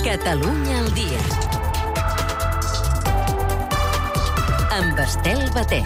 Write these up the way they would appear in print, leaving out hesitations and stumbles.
Catalunya al dia. Amb Estel Baté.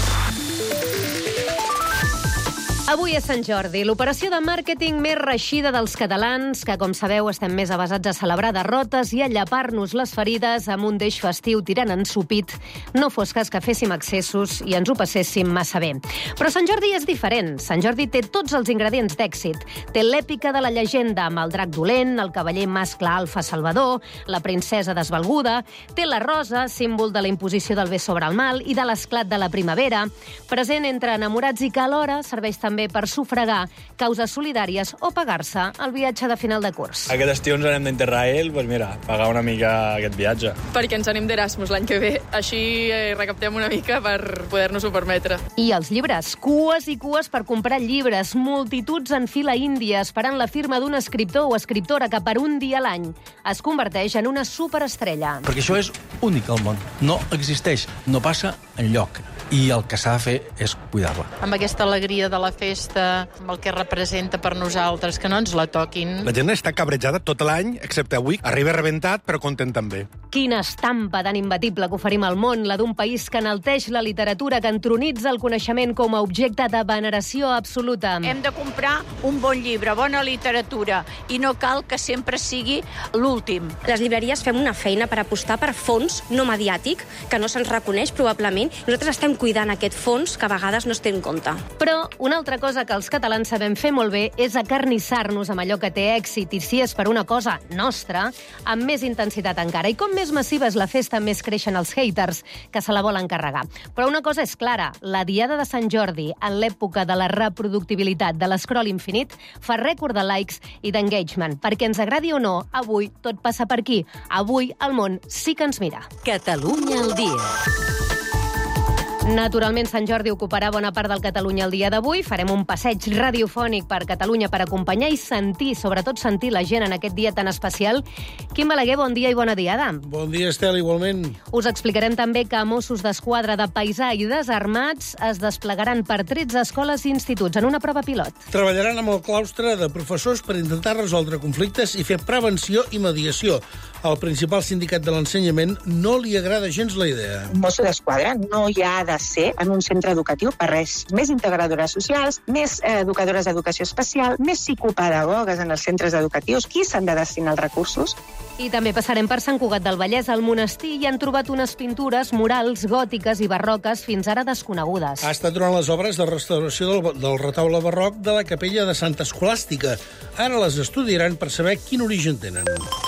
Avui és Sant Jordi, l'operació de màrqueting més reeixida dels catalans, que, com sabeu, estem més avasats a celebrar derrotes i a llepar-nos les ferides amb un deix festiu tirant ensopit, no fos cas que féssim excessos i ens ho passéssim massa bé. Però Sant Jordi és diferent. Sant Jordi té tots els ingredients d'èxit. Té l'èpica de la llegenda amb el drac dolent, el cavaller mascle alfa salvador, la princesa desvalguda, té la rosa, símbol de la imposició del bé sobre el mal i de l'esclat de la primavera, present entre enamorats i que alhora serveix també per sufragar causes solidàries o pagar-se el viatge de final de curs. Aquest estiu ens anem d'Interrail, doncs mira, pagar una mica aquest viatge. Perquè ens anem d'Erasmus l'any que ve, així recaptem una mica per poder-nos-ho permetre. I els llibres, cues i cues per comprar llibres, multituds en fila índia esperant la firma d'un escriptor o escriptora que per un dia a l'any es converteix en una superestrella. Perquè això és únic al món, no existeix, no passa enlloc. I el que s'ha de fer és cuidar-la. Amb aquesta alegria de la festa, amb el que representa per nosaltres, que no ens la toquin. La gent està cabrejada tot l'any, excepte avui. Arriba rebentat, però content també. Quina estampa tan imbatible que oferim al món, la d'un país que enalteix la literatura, que entronitza el coneixement com a objecte de veneració absoluta. Hem de comprar un bon llibre, bona literatura, i no cal que sempre sigui l'últim. Les llibreries fem una feina per apostar per fons no mediàtic, que no se'ns reconeix probablement. Nosaltres estem cuidant aquest fons que a vegades no es té en compte. Però una altra cosa que els catalans sabem fer molt bé és acarnissar-nos amb allò que té èxit, i si és per una cosa nostra, amb més intensitat encara. I com més massiva és la festa, més creixen els haters que se la volen carregar. Però una cosa és clara, la diada de Sant Jordi, en l'època de la reproductibilitat, de l'escroll infinit, fa rècord de likes i d'engagement. Perquè ens agradi o no, avui tot passa per aquí. Avui el món sí que ens mira. Catalunya al dia. Naturalment, Sant Jordi ocuparà bona part del Catalunya al dia d'avui. Farem un passeig radiofònic per Catalunya per acompanyar i sentir, sobretot sentir la gent en aquest dia tan especial. Quim Balaguer, bon dia i bona diada. Bon dia, Estel, igualment. Us explicarem també que Mossos d'Esquadra de paisà i desarmats es desplegaran per 13 escoles i instituts en una prova pilot. Treballaran amb el claustre de professors per intentar resoldre conflictes i fer prevenció i mediació. Al principal sindicat de l'ensenyament no li agrada gens la idea. Mosso d'Esquadra no hi ha de ser en un centre educatiu per res. Més integradores socials, més educadores d'educació especial, més psicopedagogues en els centres educatius. Qui s'han de destinar els recursos? I també passarem per Sant Cugat del Vallès, al monestir, i han trobat unes pintures murals gòtiques i barroques fins ara desconegudes. Ha estat durant les obres de restauració del retaule barroc de la capella de Santa Escolàstica. Ara les estudiaran per saber quin origen tenen.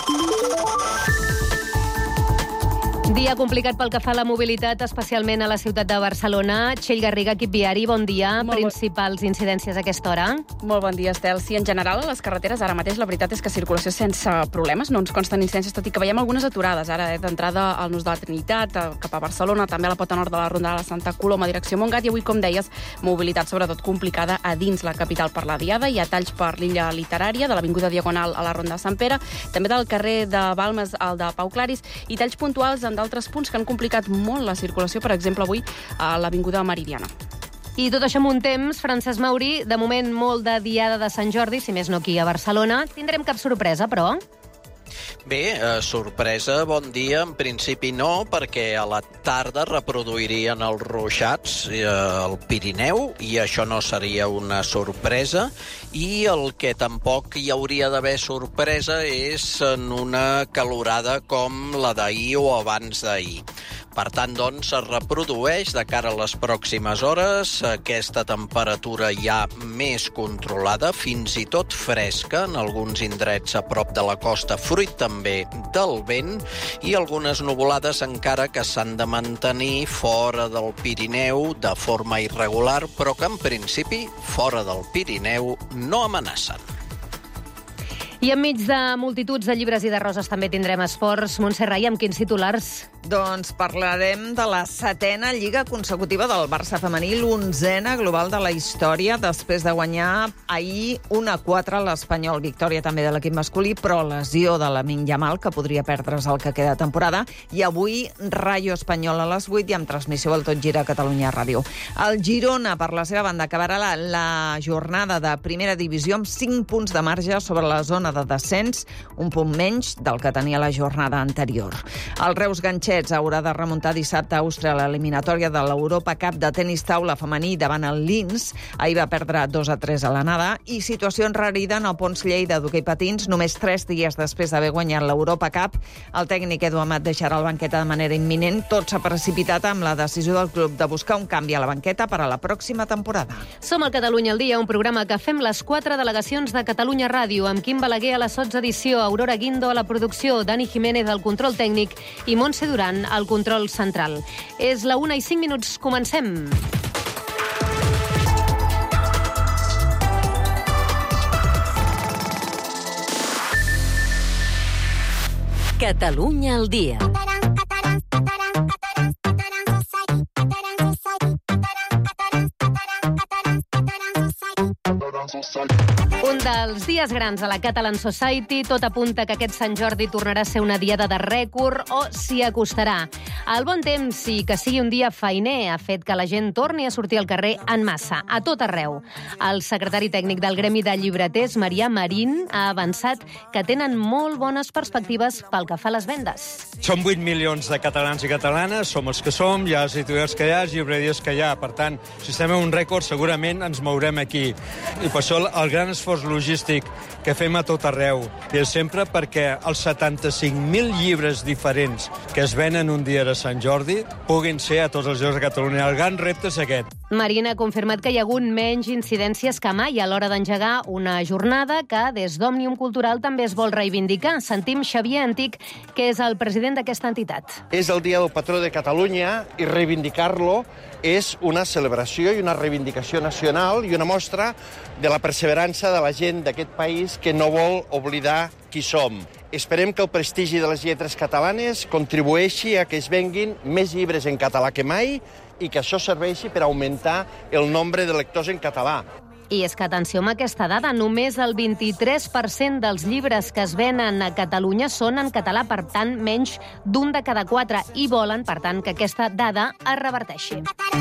Dia complicat pel que fa a la mobilitat, especialment a la ciutat de Barcelona. Txell Garriga, equip viari, bon dia. Principals incidències a aquesta hora? Molt bon dia, Estel. Sí, en general, a les carreteres ara mateix la veritat és que circulació sense problemes, no ens consten incidències, tot i que veiem algunes aturades. Ara, d'entrada, al Nus de la Trinitat, cap a Barcelona, també a la pota nord de la Ronda de la Santa Coloma, direcció Montgat, i avui, com deies, mobilitat sobretot complicada a dins la capital per la Diada. Hi ha talls per l'illa Literària, de l'Avinguda Diagonal a la Ronda de Sant Pere, també del carrer de Balmes al de Pau Claris, i talls puntuals en d'altres punts que han complicat molt la circulació, per exemple, avui a l'Avinguda Meridiana. I tot això amb un temps, Francesc Mauri, de moment molt de diada de Sant Jordi, si més no aquí a Barcelona. Tindrem cap sorpresa, però? Bé, sorpresa, bon dia. En principi no, perquè a la tarda reproduirien els ruixats al Pirineu i això no seria una sorpresa. I el que tampoc hi hauria d'haver sorpresa és en una calorada com la d'ahir o abans d'ahir. Per tant, doncs, es reprodueix de cara a les pròximes hores aquesta temperatura ja més controlada, fins i tot fresca en alguns indrets a prop de la costa, fruit també del vent, i algunes nuvolades encara que s'han de mantenir fora del Pirineu de forma irregular, però que en principi fora del Pirineu no amenacen. I enmig de multituds de llibres i de roses també tindrem esports. Montse Rai, amb quins titulars? Doncs parlarem de la 7a lliga consecutiva del Barça femení, l'11a global de la història, després de guanyar ahir 1-4 a l'Espanyol. Victòria també de l'equip masculí, però lesió de Lamine Yamal, que podria perdre's el que queda de temporada. I avui Rayo Espanyol a les 8 i amb transmissió al Tot Gira a Catalunya Ràdio. El Girona, per la seva banda, acabarà la jornada de primera divisió amb 5 punts de marge sobre la zona de descens, un punt menys del que tenia la jornada anterior. El Reus Ganxets haurà de remuntar dissabte a Àustria a l'eliminatòria de l'Europa Cup de tenis taula femení davant el Linz. Ahir va perdre 2-3 a l'anada. I situació enrarida en el Pons Lleida d'hoquei patins. Només 3 dies després d'haver guanyat l'Europa Cup, el tècnic Edu Amat deixarà la banqueta de manera imminent. Tot s'ha precipitat amb la decisió del club de buscar un canvi a la banqueta per a la pròxima temporada. Som al Catalunya al dia, un programa que fem les 4 delegacions de Catalunya Ràdio, amb Quim Balaguer a la 16 edició, Aurora Guindo a la producció, Dani Jiménez al control tècnic i Montse Duran al control central. És la 1:05, comencem. Catalunya al dia. Un dels dies grans a la Catalan Society. Tot apunta que aquest Sant Jordi tornarà a ser una diada de rècord o s'hi acostarà. El bon temps i que sigui un dia feiner ha fet que la gent torni a sortir al carrer en massa, a tot arreu. El secretari tècnic del Gremi de Llibreters, Marià Marín, ha avançat que tenen molt bones perspectives pel que fa a les vendes. Som 8 milions de catalans i catalanes, som els que som, hi ha els editorials que hi ha, els llibreries que hi ha. Per tant, si estem en un rècord, segurament ens mourem aquí. I per això el gran esforç logístic que fem a tot arreu. I és sempre perquè els 75.000 llibres diferents que es venen un dia de Sant Jordi puguin ser a tots els llocs de Catalunya. El gran repte és aquest. Marín ha confirmat que hi ha hagut menys incidències que mai a l'hora d'engegar una jornada que des d'Òmnium Cultural també es vol reivindicar. Sentim Xavier Antic, que és el president d'aquesta entitat. És el dia del patró de Catalunya i reivindicar-lo és una celebració i una reivindicació nacional i una mostra de la perseverança de la gent d'aquest país que no vol oblidar qui som. Esperem que el prestigi de les lletres catalanes contribueixi a que es venguin més llibres en català que mai i que això serveixi per augmentar el nombre de lectors en català. I és que, atenció amb aquesta dada, només el 23% dels llibres que es venen a Catalunya són en català, per tant, menys d'un de cada 4, i volen, per tant, que aquesta dada es reverteixi.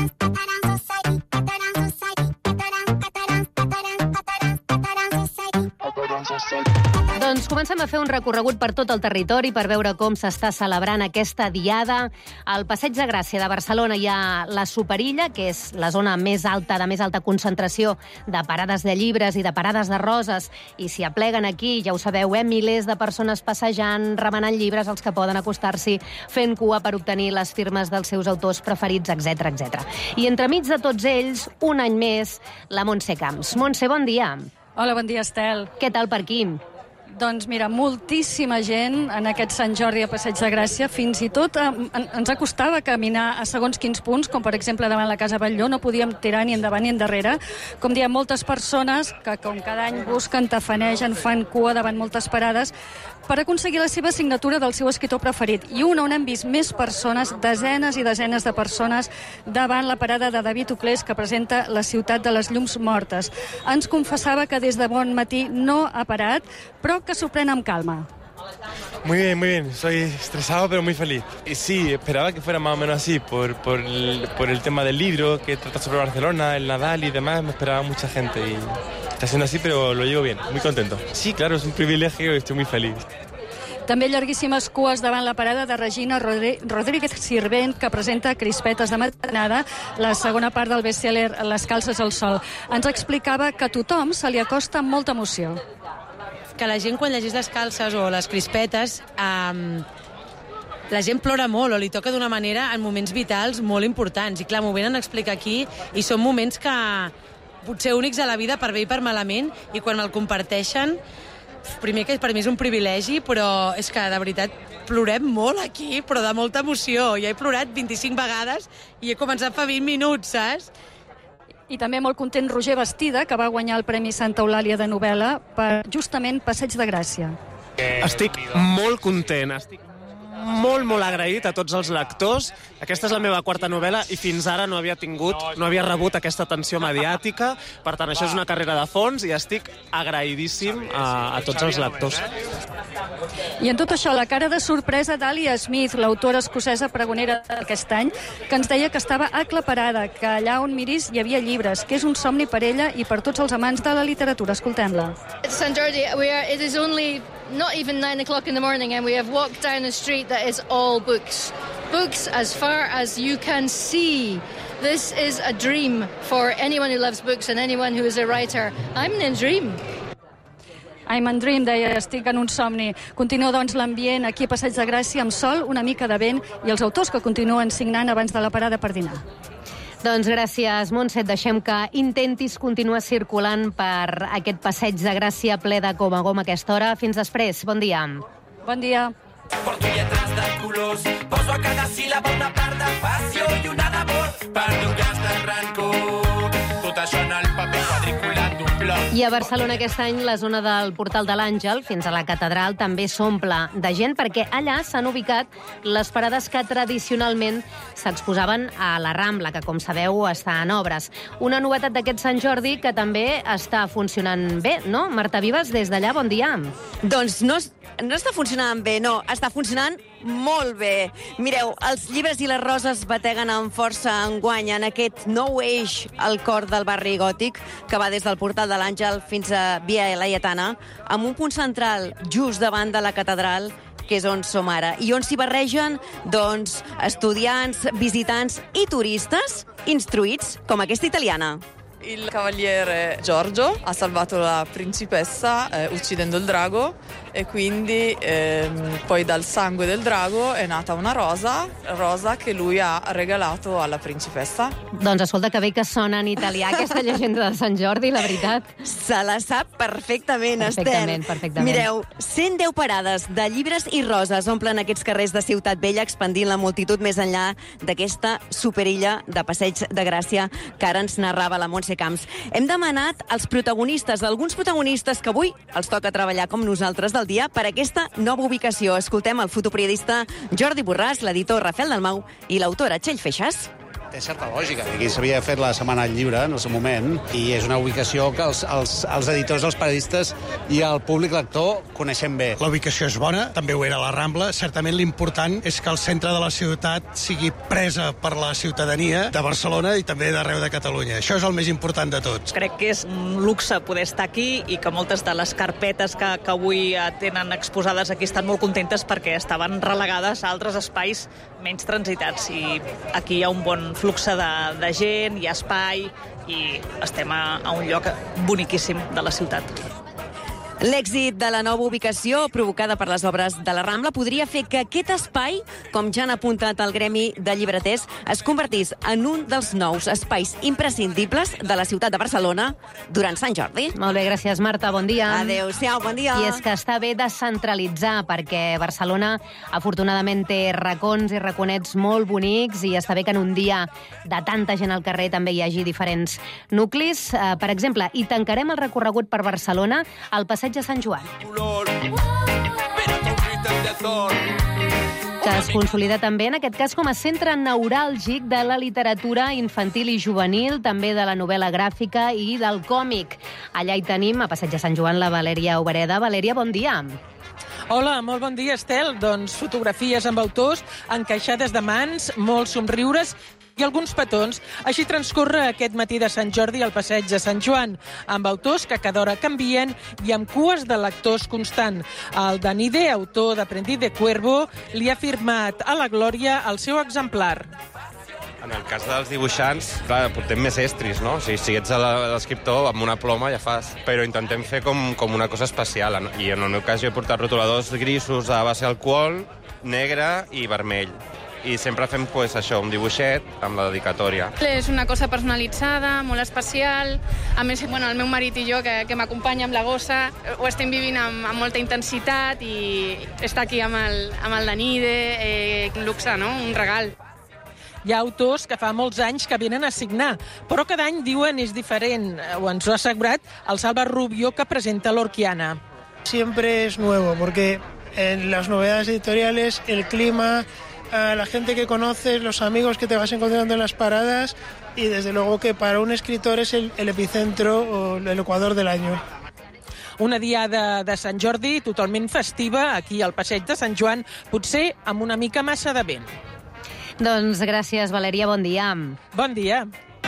Doncs comencem a fer un recorregut per tot el territori per veure com s'està celebrant aquesta diada. Al Passeig de Gràcia de Barcelona hi ha la Superilla, que és la zona més alta, de més alta concentració de parades de llibres i de parades de roses, i s'hi apleguen aquí, ja ho sabeu, milers de persones passejant, remenant llibres, els que poden acostar-s'hi, fent cua per obtenir les firmes dels seus autors preferits, etc etc. I entremig de tots ells, un any més, la Montse Camps. Montse, bon dia. Hola, bon dia, Estel. Què tal per aquí? Doncs mira, moltíssima gent en aquest Sant Jordi a Passeig de Gràcia, fins i tot ens acostava caminar a segons quins punts, com per exemple davant la Casa Batlló, no podíem tirar ni endavant ni endarrere. Com diem, moltes persones que com cada any busquen, tafanegen, fan cua davant moltes parades per aconseguir la seva signatura del seu escriptor preferit. I on hem vist més persones, desenes i desenes de persones, davant la parada de David Uclés, que presenta La ciutat de les llums mortes. Ens confessava que des de bon matí no ha parat, però que s'ho pren amb calma. Muy bien. Estoy estresado, pero muy feliz. Y sí, esperaba que fuera más o menos así, por el tema del libro, que trata sobre Barcelona, el Nadal y demás, me esperaba mucha gente. Y está siendo así, pero lo llevo bien, muy contento. Sí, claro, es un privilegio y estoy muy feliz. També llarguíssimes cues davant la parada de Regina Rodríguez Sirvent, que presenta Crispetes de matinada, la segona part del best-seller Les calces al sol. Ens explicava que a tothom se li acosta amb molta emoció. Que la gent, quan llegeix Les calces o Les crispetes, la gent plora molt o li toca d'una manera en moments vitals molt importants. I clar, m'ho venen a explicar aquí i són moments que potser únics a la vida, per bé i per malament, i quan me'l comparteixen, primer que per mi és un privilegi, però és que de veritat plorem molt aquí, però de molta emoció. Ja he plorat 25 vegades i he començat fa 20 minuts, saps? I també molt content Roger Bastida, que va guanyar el Premi Santa Eulàlia de novel·la per justament Passeig de Gràcia. Estic molt content, estic molt agraït a tots els lectors. Aquesta és la meva quarta novel·la i fins ara no havia rebut aquesta atenció mediàtica. Per tant, això és una carrera de fons i estic agraïdíssim a tots els lectors. I en tot això, la cara de sorpresa d'Alia Smith, l'autora escocesa pregonera d'aquest any, que ens deia que estava aclaparada, que allà on miris hi havia llibres, que és un somni per ella i per tots els amants de la literatura. Escoltem-la. Sant Jordi, it is only not even 9 o'clock in the morning and we have walked down a street that is all books. Books as far as you can see. This is a dream for anyone who loves books and anyone who is a writer. I'm in a dream. I'm in dream, deia, estic en un somni. Continua, doncs, l'ambient aquí a Passeig de Gràcia amb sol, una mica de vent i els autors que continuen signant abans de la parada per dinar. Doncs gràcies, Montse. Deixem que intentis continuar circulant per aquest Passeig de Gràcia ple de gom a gom a aquesta hora. Fins després. Bon dia. Bon dia. Porto lletres de colors, poso a cada síl·laba una part de passió i una d'amor. Perdo un gas de rancor, tot això en el paper quadriculat d'un bloc. I a Barcelona aquest any la zona del Portal de l'Àngel fins a la catedral també s'omple de gent perquè allà s'han ubicat les parades que tradicionalment s'exposaven a la Rambla, que com sabeu està en obres. Una novetat d'aquest Sant Jordi que també està funcionant bé, no? Marta Vives, des d'allà, bon dia. Doncs no està funcionant bé, no, està funcionant molt bé. Mireu, els llibres i les roses bateguen amb força enguany en aquest nou eix al cor del barri gòtic que va des del Portal de l'Àngel fins a Via Laietana, amb un punt central just davant de la catedral, que és on som ara, i on s'hi barregen, doncs, estudiants, visitants i turistes instruïts, com aquesta italiana. Il cavaliere Giorgio ha salvato la principessa uccidendo il drago e quindi poi dal sangue del drago è nata una rosa che lui ha regalato alla principessa. Doncs escolta, que bé que sona en italià aquesta llegenda de Sant Jordi, la veritat. Se la sap perfectament, Estel. Perfectament. Mireu, 110 parades de llibres i roses omplen aquests carrers de Ciutat Vella, expandint la multitud més enllà d'aquesta superilla de Passeig de Gràcia que ara ens narrava la Montse Camps. Hem demanat als protagonistes, alguns protagonistes que avui els toca treballar com nosaltres del dia per aquesta nova ubicació. Escoltem el fotoperiodista Jordi Borràs, l'editor Rafael Dalmau i l'autora Txell Feixas. Té certa lògica. Aquí s'havia fet la Setmana del Llibre en el seu moment i és una ubicació que els editors, els periodistes i el públic lector coneixem bé. La ubicació és bona, també ho era la Rambla. Certament l'important és que el centre de la ciutat sigui presa per la ciutadania de Barcelona i també d'arreu de Catalunya. Això és el més important de tots. Crec que és un luxe poder estar aquí i que moltes de les carpetes que avui tenen exposades aquí estan molt contentes perquè estaven relegades a altres espais menys transitats i aquí hi ha un bon flux de gent, hi ha espai i estem a un lloc boniquíssim de la ciutat. L'èxit de la nova ubicació provocada per les obres de la Rambla podria fer que aquest espai, com ja han apuntat el Gremi de Llibreters, es convertís en un dels nous espais imprescindibles de la ciutat de Barcelona durant Sant Jordi. Molt bé, gràcies, Marta. Bon dia. Adéu-siau, bon dia. I és que està bé descentralitzar, perquè Barcelona afortunadament té racons i raconets molt bonics i està bé que en un dia de tanta gent al carrer també hi hagi diferents nuclis. Per exemple, i tancarem el recorregut per Barcelona al Passeig de Sant Joan, que es consolida també, en aquest cas, com a centre neuràlgic de la literatura infantil i juvenil, també de la novel·la gràfica i del còmic. Allà hi tenim, a Passeig de Sant Joan, la Valèria Obereda. Valèria, bon dia. Hola, molt bon dia, Estel. Doncs fotografies amb autors, encaixades de mans, molts somriures i alguns petons. Així transcorre aquest matí de Sant Jordi al Passeig de Sant Joan, amb autors que cada hora canvien i amb cues de lectors constant. El Danide, autor d'Aprendiz de Cuervo, li ha firmat a la Glòria el seu exemplar. En el cas dels dibuixants, clar, portem més estris, no? O sigui, si ets l'escriptor, amb una ploma ja fas. Però intentem fer com una cosa especial. I en el meu cas jo he portat rotuladors grisos a base d'alcohol, negre i vermell. I sempre fem això, un dibuixet amb la dedicatòria. És una cosa personalitzada, molt especial. A més, el meu marit i jo, que m'acompanya amb la gossa, ho estem vivint amb molta intensitat i estar aquí amb el Danide, un luxe, no? Un regal. Hi ha autors que fa molts anys que venen a signar, però cada any, diuen, és diferent. Ho ens ho ha assegurat el Salva Rubio, que presenta l'Orquiana. Siempre es nuevo, porque las novedades editoriales, el clima, la gente que conoces, los amigos que te vas encontrando en las paradas, y desde luego que para un escritor es el epicentro o el ecuador del año. Una diada de Sant Jordi totalment festiva aquí al Passeig de Sant Joan, potser amb una mica massa de vent. Doncs gràcies, Valèria, bon dia. Bon dia.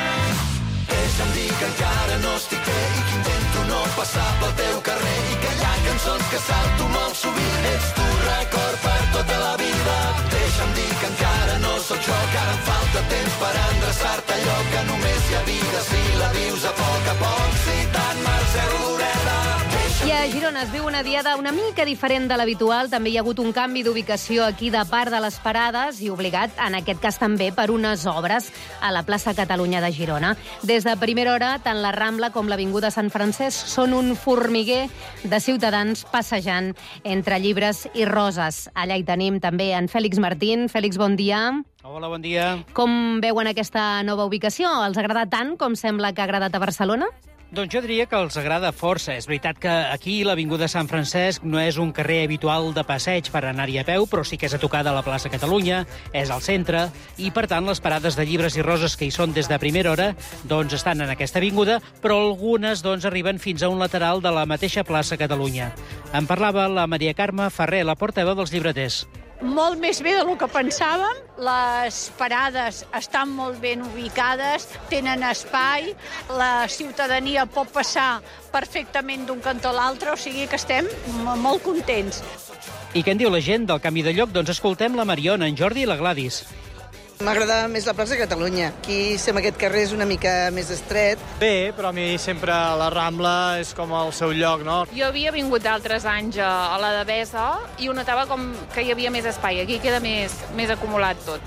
Deixa'm dir que encara no estic bé i que intento no passar pel teu carrer i que hi ha cançons que salto molt sovint. Ets tu record per tota la vida. Deixa'm dir que encara no sóc jo, que ara em falta temps per endreçar-te allò que només hi ha vida si la vius a poc, citant Mercè Rodoreda. I a Girona es viu una diada una mica diferent de l'habitual. També hi ha hagut un canvi d'ubicació aquí de part de les parades i obligat, en aquest cas també, per unes obres a la plaça Catalunya de Girona. Des de primera hora, tant la Rambla com l'Avinguda Sant Francesc són un formiguer de ciutadans passejant entre llibres i roses. Allà hi tenim també en Fèlix Martín. Fèlix, bon dia. Hola, bon dia. Com veuen aquesta nova ubicació? Els agrada tant com sembla que ha agradat a Barcelona? Doncs jo diria que els agrada força. És veritat que aquí l'Avinguda Sant Francesc no és un carrer habitual de passeig per anar-hi a peu, però sí que és a tocar de la plaça Catalunya, és al centre, i per tant les parades de llibres i roses que hi són des de primera hora doncs estan en aquesta avinguda, però algunes doncs arriben fins a un lateral de la mateixa plaça Catalunya. En parlava la Maria Carme Ferrer, la portaveu dels llibreters. Molt més bé del que pensàvem. Les parades estan molt ben ubicades, tenen espai, la ciutadania pot passar perfectament d'un cantó a l'altre, o sigui que estem molt contents. I què en diu la gent del canvi de lloc? Doncs escoltem la Mariona, en Jordi i la Gladys. M'agrada més la plaça Catalunya. Aquí sembla que aquest carrer és una mica més estret. Bé, però a mi sempre la Rambla és com el seu lloc, no? Jo havia vingut d'altres anys a la Devesa i ho notava com que hi havia més espai. Aquí queda més acumulat tot.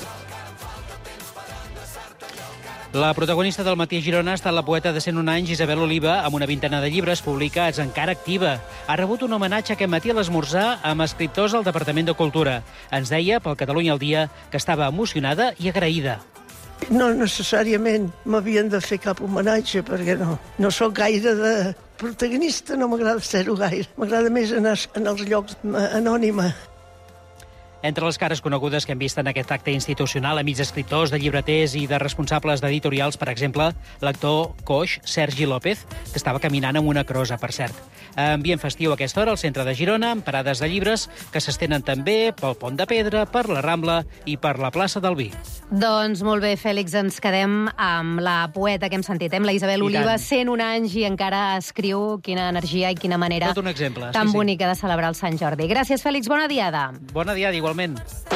La protagonista del Matí a Girona ha estat la poeta de 101 anys Isabel Oliva, amb una vintena de llibres publicats, encara activa. Ha rebut un homenatge aquest matí a l'esmorzar amb escriptors al Departament de Cultura. Ens deia, pel Catalunya al dia, que estava emocionada i agraïda. No necessàriament m'havien de fer cap homenatge, perquè no sóc gaire de protagonista, no m'agrada ser-ho gaire. M'agrada més anar en els llocs anònima. Entre les cares conegudes que hem vist en aquest acte institucional, amics escriptors, de llibreters i de responsables d'editorials, per exemple, l'actor coix Sergi López, que estava caminant amb una crosa, per cert. Ambient festiu a aquesta hora al centre de Girona, amb parades de llibres que s'estenen també pel Pont de Pedra, per la Rambla i per la plaça del Vi. Doncs molt bé, Fèlix, ens quedem amb la poeta que hem sentit, amb la Isabel Oliva, 101 anys i encara escriu. Quina energia i quina manera tot un exemple, tan bonica de celebrar el Sant Jordi. Gràcies, Fèlix, bona diada. Bona diada, igualment.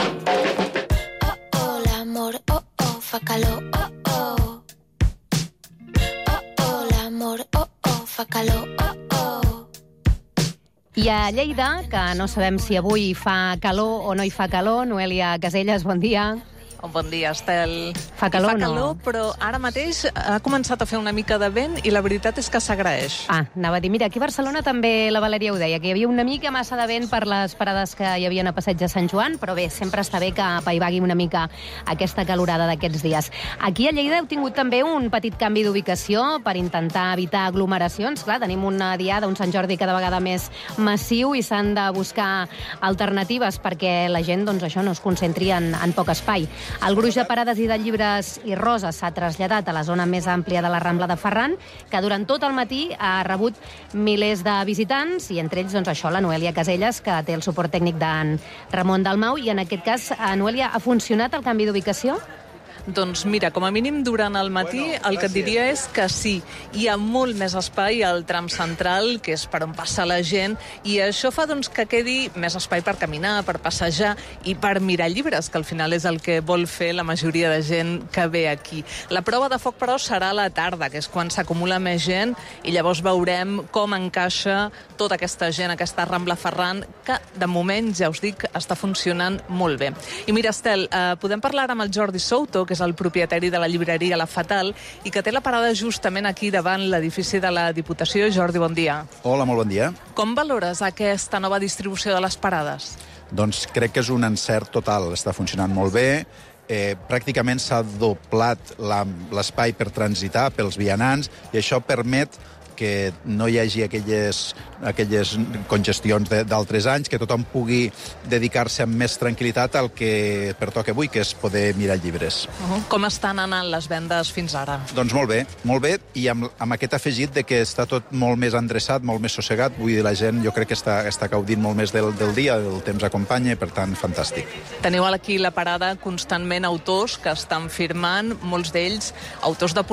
Oh, l'amor, fa calor, oh, l'amor, fa calor, I a Lleida, que no sabem si avui fa calor o no hi fa calor, Noelia Caselles, bon dia. Bon dia, Estel. Fa calor o no? Fa calor, però ara mateix ha començat a fer una mica de vent i la veritat és que s'agraeix. Anava a dir, mira, aquí a Barcelona també la Valèria ho deia, que hi havia una mica massa de vent per les parades que hi havia a Passeig de Sant Joan, però bé, sempre està bé que apaivagui una mica aquesta calorada d'aquests dies. Aquí a Lleida heu tingut també un petit canvi d'ubicació per intentar evitar aglomeracions. Clar, tenim una diada, un Sant Jordi cada vegada més massiu i s'han de buscar alternatives perquè la gent, doncs això, no es concentri en poc espai. El gruix de parades i de llibres i roses s'ha traslladat a la zona més àmplia de la Rambla de Ferran, que durant tot el matí ha rebut milers de visitants, i entre ells, doncs això, la Noelia Caselles, que té el suport tècnic d'en Ramon Dalmau, i en aquest cas, Noelia, ha funcionat el canvi d'ubicació? Doncs mira, com a mínim durant el matí el que et diria és que sí, hi ha molt més espai al tram central, que és per on passa la gent, i això fa doncs, que quedi més espai per caminar, per passejar i per mirar llibres, que al final és el que vol fer la majoria de gent que ve aquí. La prova de foc, però, serà a la tarda, que és quan s'acumula més gent, i llavors veurem com encaixa tota aquesta gent, aquesta Rambla Ferran, que de moment, ja us dic, està funcionant molt bé. I mira, Estel, podem parlar amb el Jordi Souto, que és el propietari de la llibreria La Fatal, i que té la parada justament aquí davant l'edifici de la Diputació. Jordi, bon dia. Hola, molt bon dia. Com valores aquesta nova distribució de les parades? Doncs crec que és un encert total. Està funcionant molt bé. Pràcticament s'ha doblat l'espai per transitar pels vianants i això permet que no hi hagi aquelles congestions d'altres anys, que tothom pugui dedicar-se amb més tranquil·litat al que pertoca avui, que és poder mirar llibres. Com estan anant les vendes fins ara? Doncs molt bé, i amb aquest afegit de que està tot molt més endreçat, molt més sossegat. Vull dir, la gent jo crec que està gaudint molt més del dia, el temps acompanya, per tant, fantàstic. Teniu aquí la parada constantment autors que estan firmant, molts d'ells autors de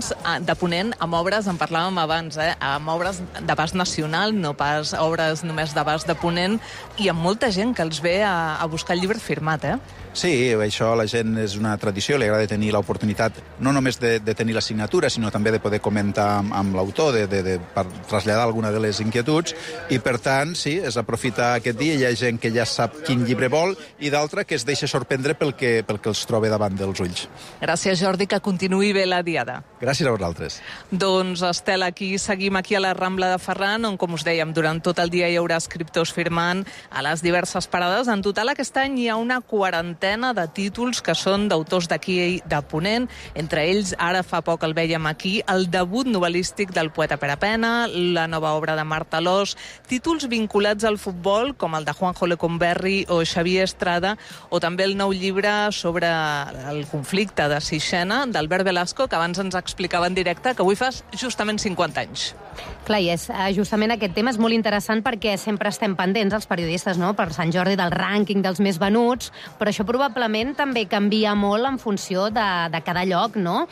Ponent amb obres, en parlàvem abans, amb obres d'abast nacional, no pas obres només d'abast de Ponent, i amb molta gent que els ve a buscar el llibre firmat, Sí, això a la gent és una tradició, li agrada tenir l'oportunitat no només de tenir la signatura, sinó també de poder comentar amb l'autor, per traslladar alguna de les inquietuds, i per tant, sí, és aprofitar aquest dia, hi ha gent que ja sap quin llibre vol, i d'altra que es deixa sorprendre pel que els troba davant dels ulls. Gràcies, Jordi, que continuï bé la diada. Gràcies a vosaltres. Doncs, Estel, seguim aquí a la Rambla de Ferran, on, com us dèiem, durant tot el dia hi haurà escriptors firmant a les diverses parades. En total, aquest any hi ha una quarantena de títols que són d'autors d'aquí de Ponent. Entre ells, ara fa poc el vèiem aquí, el debut novel·lístic del poeta Pere Pena, la nova obra de Marta Alòs, títols vinculats al futbol, com el de Juanjo Lecumberri o Xavier Estrada, o també el nou llibre sobre el conflicte de Sixena, d'Albert Velasco, que abans ens explicava en directe, que avui fas justament 50 anys. Clar, i justament aquest tema és molt interessant perquè sempre estem pendents, els periodistes, no?, per Sant Jordi, del rànquing dels més venuts, però això probablement també canvia molt en funció de cada lloc, no?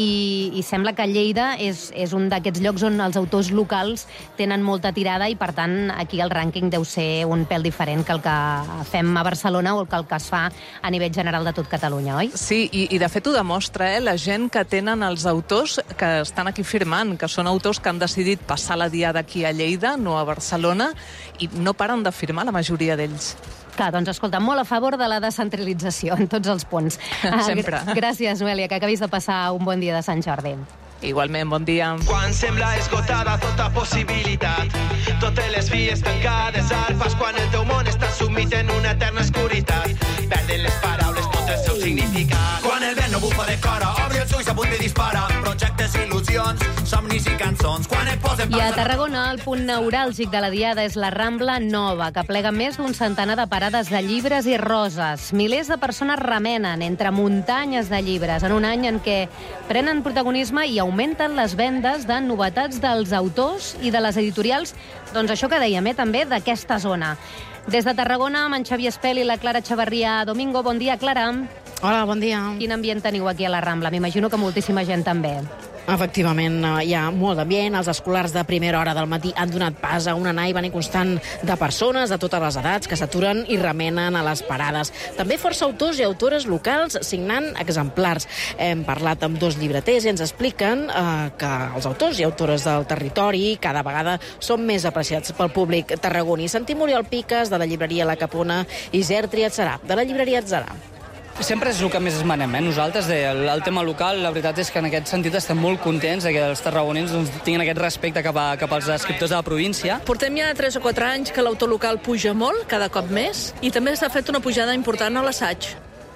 I sembla que Lleida és un d'aquests llocs on els autors locals tenen molta tirada i, per tant, aquí el rànquing deu ser un pèl diferent que el que fem a Barcelona o que el que es fa a nivell general de tot Catalunya, oi? Sí, i de fet ho demostra, la gent que tenen els autors que estan aquí firmant, que són autors que han decidit passar la diada aquí a Lleida, no a Barcelona, i no paren de firmar la majoria d'ells. Clar, doncs escolta, molt a favor de la descentralització en tots els punts. Sempre. Gràcies, Noelia, que acabis de passar un bon dia de Sant Jordi. Igualment, bon dia. Quan sembla esgotada tota possibilitat, totes les vies tancades al pas, quan el teu món està sumit en una eterna oscuritat, perden les paraules tot el seu significat. Quan el vent no bufa de cara, obri els ulls a punt de disparar, projectes, il·lusions, somnis i cançons. Quan et posen... I a Tarragona, el punt neuràlgic de la diada és la Rambla Nova, que plega més d'un centenar de parades de llibres i roses. Milers de persones remenen entre muntanyes de llibres en un any en què prenen protagonisme i augmenten les vendes de novetats dels autors i de les editorials, doncs això que dèiem, també d'aquesta zona. Des de Tarragona, amb en Xavier Espel i la Clara Chavarria Domingo. Bon dia, Clara. Hola, bon dia. Quin ambient teniu aquí a la Rambla? M'imagino que moltíssima gent també. Efectivament, hi ha molt d'ambient. Els escolars de primera hora del matí han donat pas a una anada constant de persones de totes les edats que s'aturen i remenen a les parades. També força autors i autores locals signant exemplars. Hem parlat amb 2 llibreters i ens expliquen que els autors i autores del territori cada vegada són més apreciats pel públic tarragoní. Sentim Oriol Piques, de la llibreria La Capona, i Zer Triatzarà, de la llibreria Atzarà. Sempre és el que més esmenem, nosaltres, el tema local. La veritat és que en aquest sentit estem molt contents que els tarragonins tinguin aquest respecte cap als escriptors de la província. Portem ja 3 o 4 anys que l'autor local puja molt, cada cop més, i també s'ha fet una pujada important a l'assaig.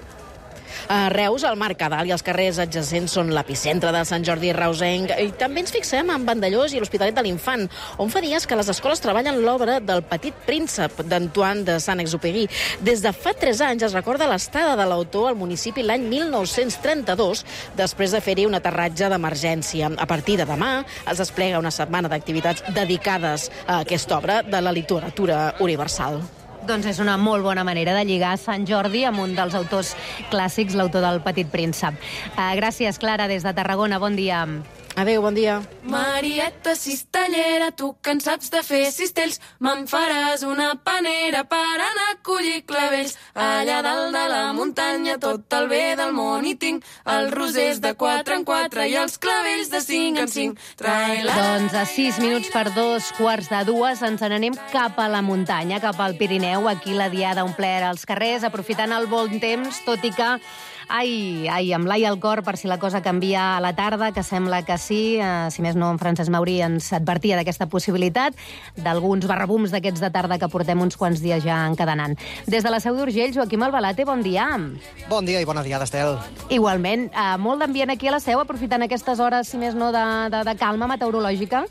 A Reus, el Mercadal i els carrers adjacents són l'epicentre del Sant Jordi reusenc, i també ens fixem en Vandellós i l'Hospitalet de l'Infant, on fa dies que les escoles treballen l'obra del Petit Príncep d'Antoine de Saint-Exupéry. Des de fa 3 anys es recorda l'estada de l'autor al municipi l'any 1932, després de fer-hi un aterratge d'emergència. A partir de demà es desplega una setmana d'activitats dedicades a aquesta obra de la literatura universal. Doncs és una molt bona manera de lligar Sant Jordi amb un dels autors clàssics, l'autor del Petit Príncep. Gràcies, Clara, des de Tarragona. Bon dia. Adéu, bon dia. Marieta cistellera, tu que en saps de fer cistells, me'n faràs una panera per anar a collir clavells. Allà dalt de la muntanya tot el bé del món hi tinc, els rosers de 4 en 4 i els clavells de 5 en 5. Doncs a 6 minuts per 2:15 ens n'anem cap a la muntanya, cap al Pirineu. Aquí la diada omplert als carrers, aprofitant el bon temps, tot i que amb l'ai al cor per si la cosa canvia a la tarda, que sembla que sí. Si més no, en Francesc Mauri ens advertia d'aquesta possibilitat, d'alguns barrabums d'aquests de tarda que portem uns quants dies ja encadenant. Des de la Seu d'Urgell, Joaquim Albalate, bon dia. Bon dia i bona diada, Estel. Igualment, molt d'ambient aquí a la Seu, aprofitant aquestes hores, si més no, de calma meteorològica.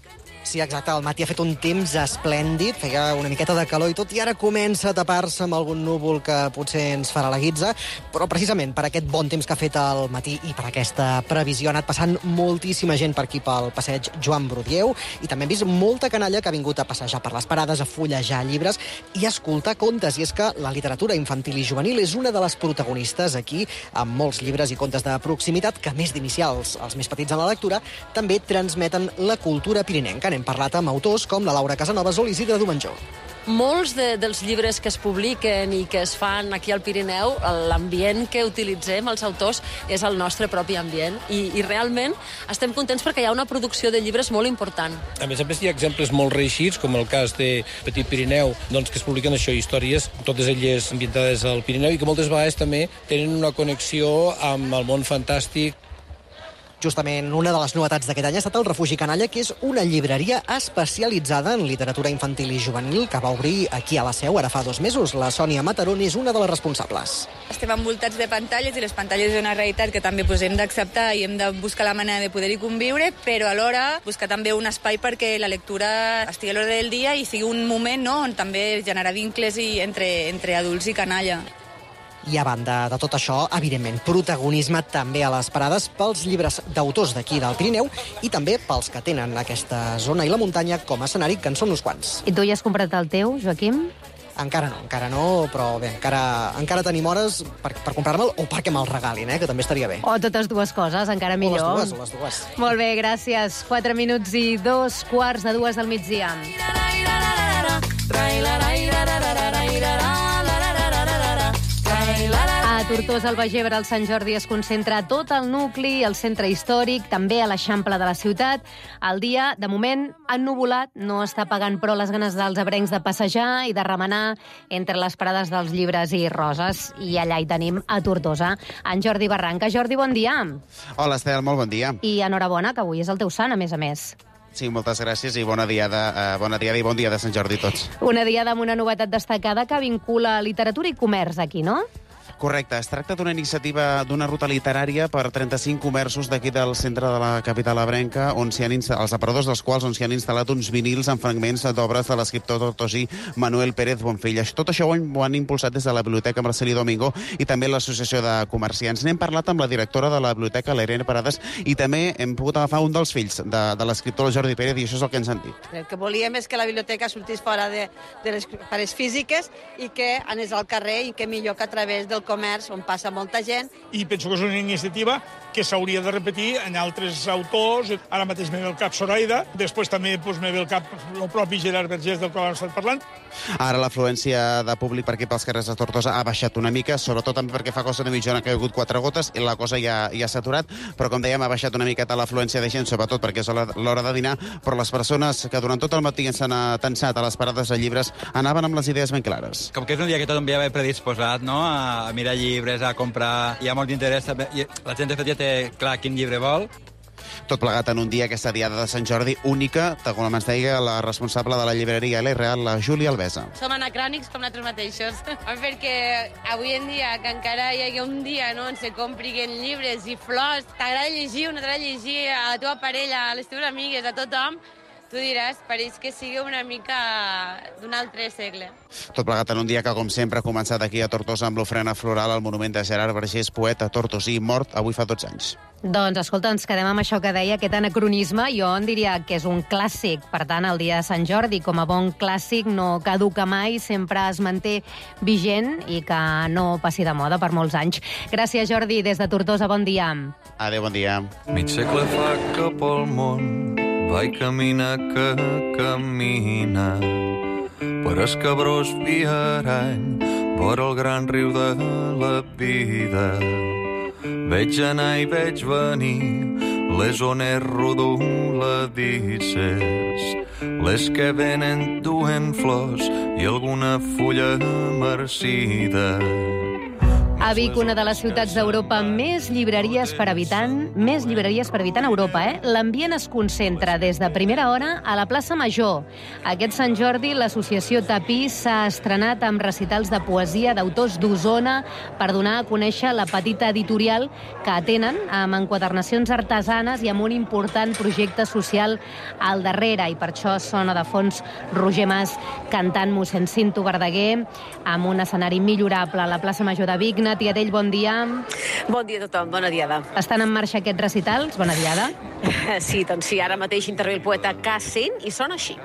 Sí, exacte, el matí ha fet un temps esplèndid, feia una miqueta de calor i tot, i ara comença a tapar-se amb algun núvol que potser ens farà la guitza, però precisament per aquest bon temps que ha fet al matí i per aquesta previsió ha anat passant moltíssima gent per aquí pel passeig Joan Brudieu, i també hem vist molta canalla que ha vingut a passejar per les parades, a fullejar llibres i a escoltar contes, i és que la literatura infantil i juvenil és una de les protagonistes aquí, amb molts llibres i contes de proximitat que, a més d'iniciar els més petits en la lectura, també transmeten la cultura pirinenca. N'hem parlat amb autors com la Laura Casanovas o l'Isidre Domenjó. Molts dels llibres que es publiquen i que es fan aquí al Pirineu, l'ambient que utilitzem els autors és el nostre propi ambient i realment estem contents perquè hi ha una producció de llibres molt important. A més, hi ha exemples molt reeixits, com el cas de Petit Pirineu, doncs, que es publiquen històries, totes elles ambientades al Pirineu, i que moltes vegades també tenen una connexió amb el món fantàstic. Justament una de les novetats d'aquest any ha estat el Refugi Canalla, que és una llibreria especialitzada en literatura infantil i juvenil que va obrir aquí a la Seu ara fa 2 mesos. La Sònia Matarón és una de les responsables. Estem envoltats de pantalles i les pantalles és una realitat que també hem d'acceptar i hem de buscar la manera de poder-hi conviure, però alhora buscar també un espai perquè la lectura estigui a l'hora del dia i sigui un moment on també generar vincles entre adults i canalla. I a banda de tot això, evidentment, protagonisme també a les parades pels llibres d'autors d'aquí del Pirineu i també pels que tenen aquesta zona i la muntanya com a escenari, que en són uns quants. I tu ja has comprat el teu, Joaquim? Encara no, però bé, encara tenim hores per comprar-me'l o perquè me'l regalin, que també estaria bé. O totes dues coses, encara millor. O les dues. Molt bé, gràcies. 4 minuts i 2 quarts de 2 del migdia. A Tortosa, al Baix Ebre, al Sant Jordi es concentra tot el nucli, el centre històric, també a l'Eixample de la ciutat. El dia, de moment, ennuvolat, no està pagant prou les ganes dels ebrencs de passejar i de remenar entre les parades dels llibres i roses. I allà hi tenim a Tortosa en Jordi Barranca. Jordi, bon dia. Hola, Estel, molt bon dia. I enhorabona, que avui és el teu sant, a més. Sí, moltes gràcies i bona diada i bon dia de Sant Jordi a tots. Una diada amb una novetat destacada que vincula literatura i comerç aquí, no? Correcte, es tracta d'una iniciativa d'una ruta literària per 35 comerços d'aquí del centre de la capital ebrenca, on s'hi han els aparadors dels quals s'hi han instal·lat uns vinils amb fragments d'obres de l'escriptor tortosí Manuel Pérez Bonfill. Tot això ho han impulsat des de la Biblioteca Marcelí Domingo i també l'Associació de Comerciants. N'hem parlat amb la directora de la biblioteca, la Irene Parades, i també hem pogut agafar un dels fills de l'escriptor Jordi Pérez, i això és el que ens han dit. El que volíem és que la biblioteca sortís fora de les parets físiques i que anés al carrer, i que millor que a través del comerç, on passa molta gent. I penso que és una iniciativa que s'hauria de repetir en altres autors. Ara mateix me ve el cap Zoraida, després també me ve el cap el propi Gerard Vergés, del qual hem estat parlant. Ara l'afluència de públic per aquí pels carrers de Tortosa ha baixat una mica, sobretot també perquè fa cosa de mitja hora que ha hagut 4 gotes i la cosa ja s'ha aturat, però com dèiem ha baixat una miqueta l'afluència de gent, sobretot perquè és l'hora de dinar, però les persones que durant tot el matí s'han atensat a les parades de llibres anaven amb les idees ben clares. Com que és un dia que tothom ja ve predisposat, no?, a mirar llibres, a comprar, hi ha molt d'interès, la gent de fet ja té clar quin llibre vol. Tot plegat en un dia, aquesta diada de Sant Jordi única, com ens deia la responsable de la llibreria L Real, la Júlia Alvesa. Som anacrònics com nosaltres mateixos, perquè avui en dia, que encara hi hagi un dia on se compriguen llibres i flors, t'agrada llegir o no t'agrada llegir a la teva parella, a les teves amigues, a tothom, tu diràs, pareix que sigui una mica d'un altre segle. Tot plegat en un dia que, com sempre, ha començat aquí a Tortosa amb l'ofrena floral al monument de Gerard Vergés, poeta tortosí, mort avui fa 12 anys. Doncs, escolta, ens quedem amb això que deia, aquest anacronisme. Jo en diria que és un clàssic. Per tant, el dia de Sant Jordi, com a bon clàssic, no caduca mai, sempre es manté vigent i que no passi de moda per molts anys. Gràcies, Jordi, des de Tortosa. Bon dia. Adéu, bon dia. Mig segle fa que pel món vaig caminar que camina per escabrós viarany vora el gran riu de la vida. Veig anar i veig venir les ones rodoladisses, les que venen duen flors i alguna fulla marcida. A Vic, una de les ciutats d'Europa amb més llibreries per habitant a Europa, L'ambient es concentra des de primera hora a la plaça Major. Aquest Sant Jordi, l'associació Tapís s'ha estrenat amb recitals de poesia d'autors d'Osona per donar a conèixer la petita editorial que atenen amb enquadernacions artesanes i amb un important projecte social al darrere. I per això sona de fons Roger Mas cantant Mossèn Cinto Verdaguer amb un escenari millorable a la plaça Major de Vic. Nati Adell, bon dia. Bon dia a tothom, bona diada. Estan en marxa aquests recitals? Bona diada. Sí, doncs sí, ara mateix intervé el poeta K100 i sona així.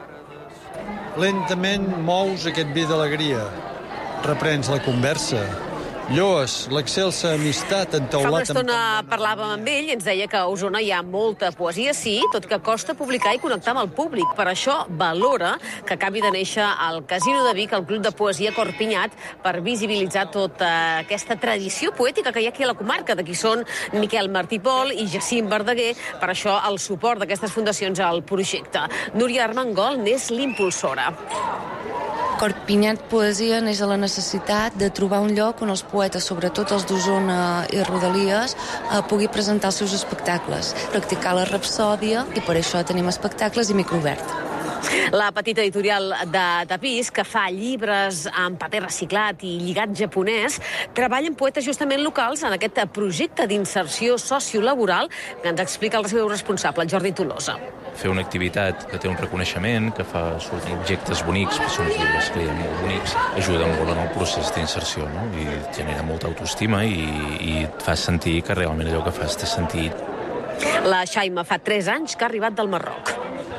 Lentament mous aquest vi d'alegria. Reprens la conversa. Lloes l'excelsa amistat entaulat... Fa una estona parlàvem amb ell i ens deia que a Osona hi ha molta poesia, sí, tot que costa publicar i connectar amb el públic. Per això valora que acabi de néixer al Casino de Vic, el Club de Poesia Corpinyat, per visibilitzar tota aquesta tradició poètica que hi ha aquí a la comarca. D'aquí són Miquel Martí Pol i Jacint Verdaguer. Per això el suport d'aquestes fundacions al projecte. Núria Armengol n'és l'impulsora. Corpinyat Poesia neix de la necessitat de trobar un lloc on els poetes, sobretot els d'Osona i Rodalies, pugui presentar els seus espectacles, practicar la rapsòdia, i per això tenim espectacles i microobert. La petita editorial de Tapís, que fa llibres amb paper reciclat i lligat japonès, treballa amb poetes justament locals en aquest projecte d'inserció sociolaboral que ens explica el seu responsable, el Jordi Tolosa. Fer una activitat que té un reconeixement, que fa sortir objectes bonics, que són uns llibres que molt bonics, ajuda molt en el procés d'inserció, no? I genera molta autoestima i et fa sentir que realment allò que fas té sentit. La Xaima fa 3 anys que ha arribat del Marroc.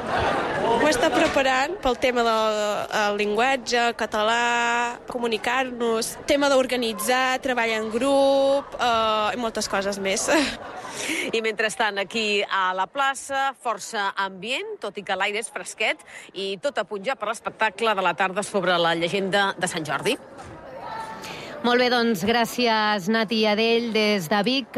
Ho està preparant pel tema del llenguatge, català, comunicar-nos, tema d'organitzar, treballar en grup i moltes coses més. I mentrestant, aquí a la plaça, força ambient, tot i que l'aire és fresquet, i tot a punt ja per l'espectacle de la tarda sobre la llegenda de Sant Jordi. Molt bé, doncs gràcies Nati Adell des de Vic.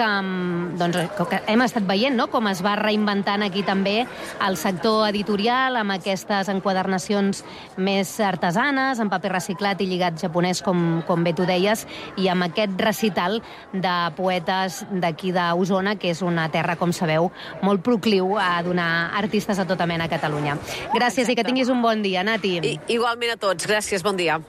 Hem estat veient com es va reinventant aquí també el sector editorial amb aquestes enquadernacions més artesanes, amb paper reciclat i lligat japonès, com bé tu deies, i amb aquest recital de poetes d'aquí d'Osona, que és una terra, com sabeu, molt procliu a donar artistes a tota mena a Catalunya. Gràcies. Exacte. I que tinguis un bon dia, Nati. Igualment a tots. Gràcies, bon dia.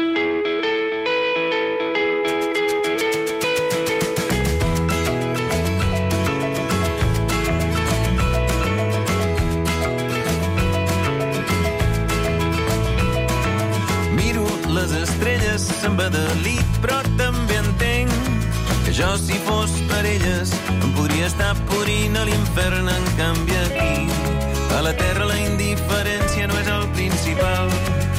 Se'n va de lit, però també entenc que jo, si fos per elles, em podria estar podrint a l'infern. En canvi aquí, a la terra, la indiferència no és el principal.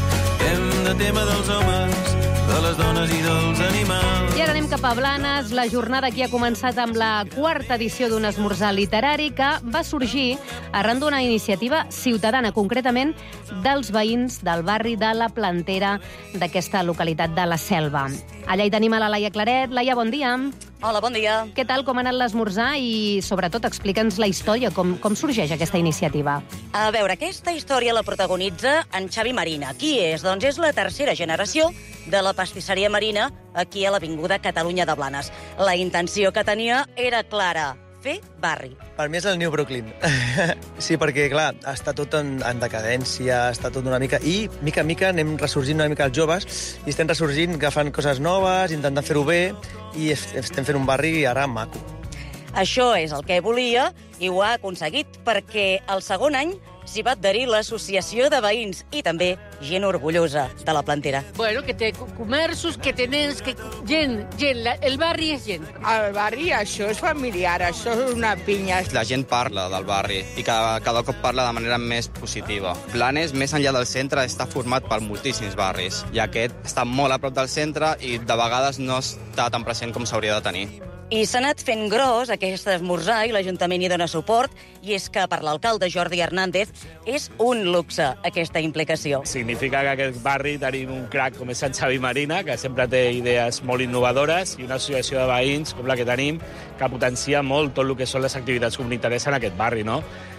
Hem de tema dels homes, de les dones i dels animals. I ara anem cap a Blanes. La jornada aquí ha començat amb la 4ª edició d'un esmorzar literari que va sorgir arran d'una iniciativa ciutadana, concretament dels veïns del barri de la Plantera d'aquesta localitat de la Selva. Allà hi tenim a la Laia Claret. Laia, bon dia. Hola, bon dia. Què tal, com ha anat l'esmorzar i, sobretot, explica'ns la història, com sorgeix aquesta iniciativa. A veure, aquesta història la protagonitza en Xavi Marina. Qui és? Doncs és la 3a generació de la pastisseria Marina aquí a l'Avinguda Catalunya de Blanes. La intenció que tenia era clara: fer barri. Per mi és el New Brooklyn. Sí, perquè, clar, està tot en decadència, està tot una mica... I, mica en mica, anem ressorgint una mica els joves i estem ressorgint, agafant coses noves, intentant fer-ho bé, i estem fent un barri ara maco. Això és el que volia i ho ha aconseguit, perquè el segon any s'hi va adherir l'associació de veïns i també gent orgullosa de la Plantera. Bueno, que té comerços, que té nens, que gent, el barri és gent. El barri, això és familiar, això és una pinya. La gent parla del barri i cada cop parla de manera més positiva. Blanes, més enllà del centre, està format per moltíssims barris i aquest està molt a prop del centre i de vegades no està tan present com s'hauria de tenir. I s'ha anat fent gros aquest esmorzar i l'Ajuntament hi dona suport, i és que per l'alcalde Jordi Hernández és un luxe aquesta implicació. Significa que aquest barri tenim un crac com és Sant Xavi Marina, que sempre té idees molt innovadores, i una associació de veïns com la que tenim, que potencia molt tot el que són les activitats comunitàries en aquest barri, no?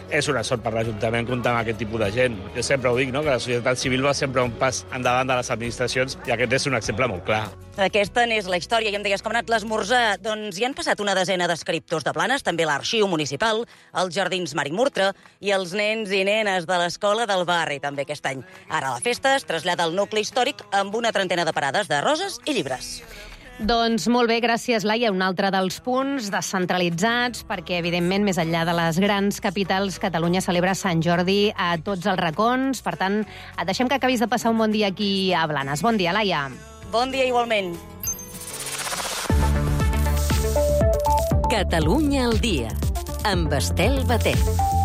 és una sort per l'Ajuntament comptar amb aquest tipus de gent. Jo sempre ho dic, no?, que la societat civil va sempre un pas endavant de les administracions i aquest és un exemple molt clar. Aquesta n'és la història. I em deies com ha anat l'esmorzar. Doncs hi han passat una desena d'escriptors de Blanes, també l'Arxiu Municipal, els Jardins Mari Murtra i els nens i nenes de l'escola del barri, també aquest any. Ara la festa es trasllada al nucli històric amb una trentena de parades de roses i llibres. Doncs molt bé, gràcies, Laia. Un altre dels punts descentralitzats, perquè, evidentment, més enllà de les grans capitals, Catalunya celebra Sant Jordi a tots els racons. Per tant, et deixem que acabis de passar un bon dia aquí a Blanes. Bon dia, Laia. Bon dia, igualment. Catalunya al dia, amb Estel Batet.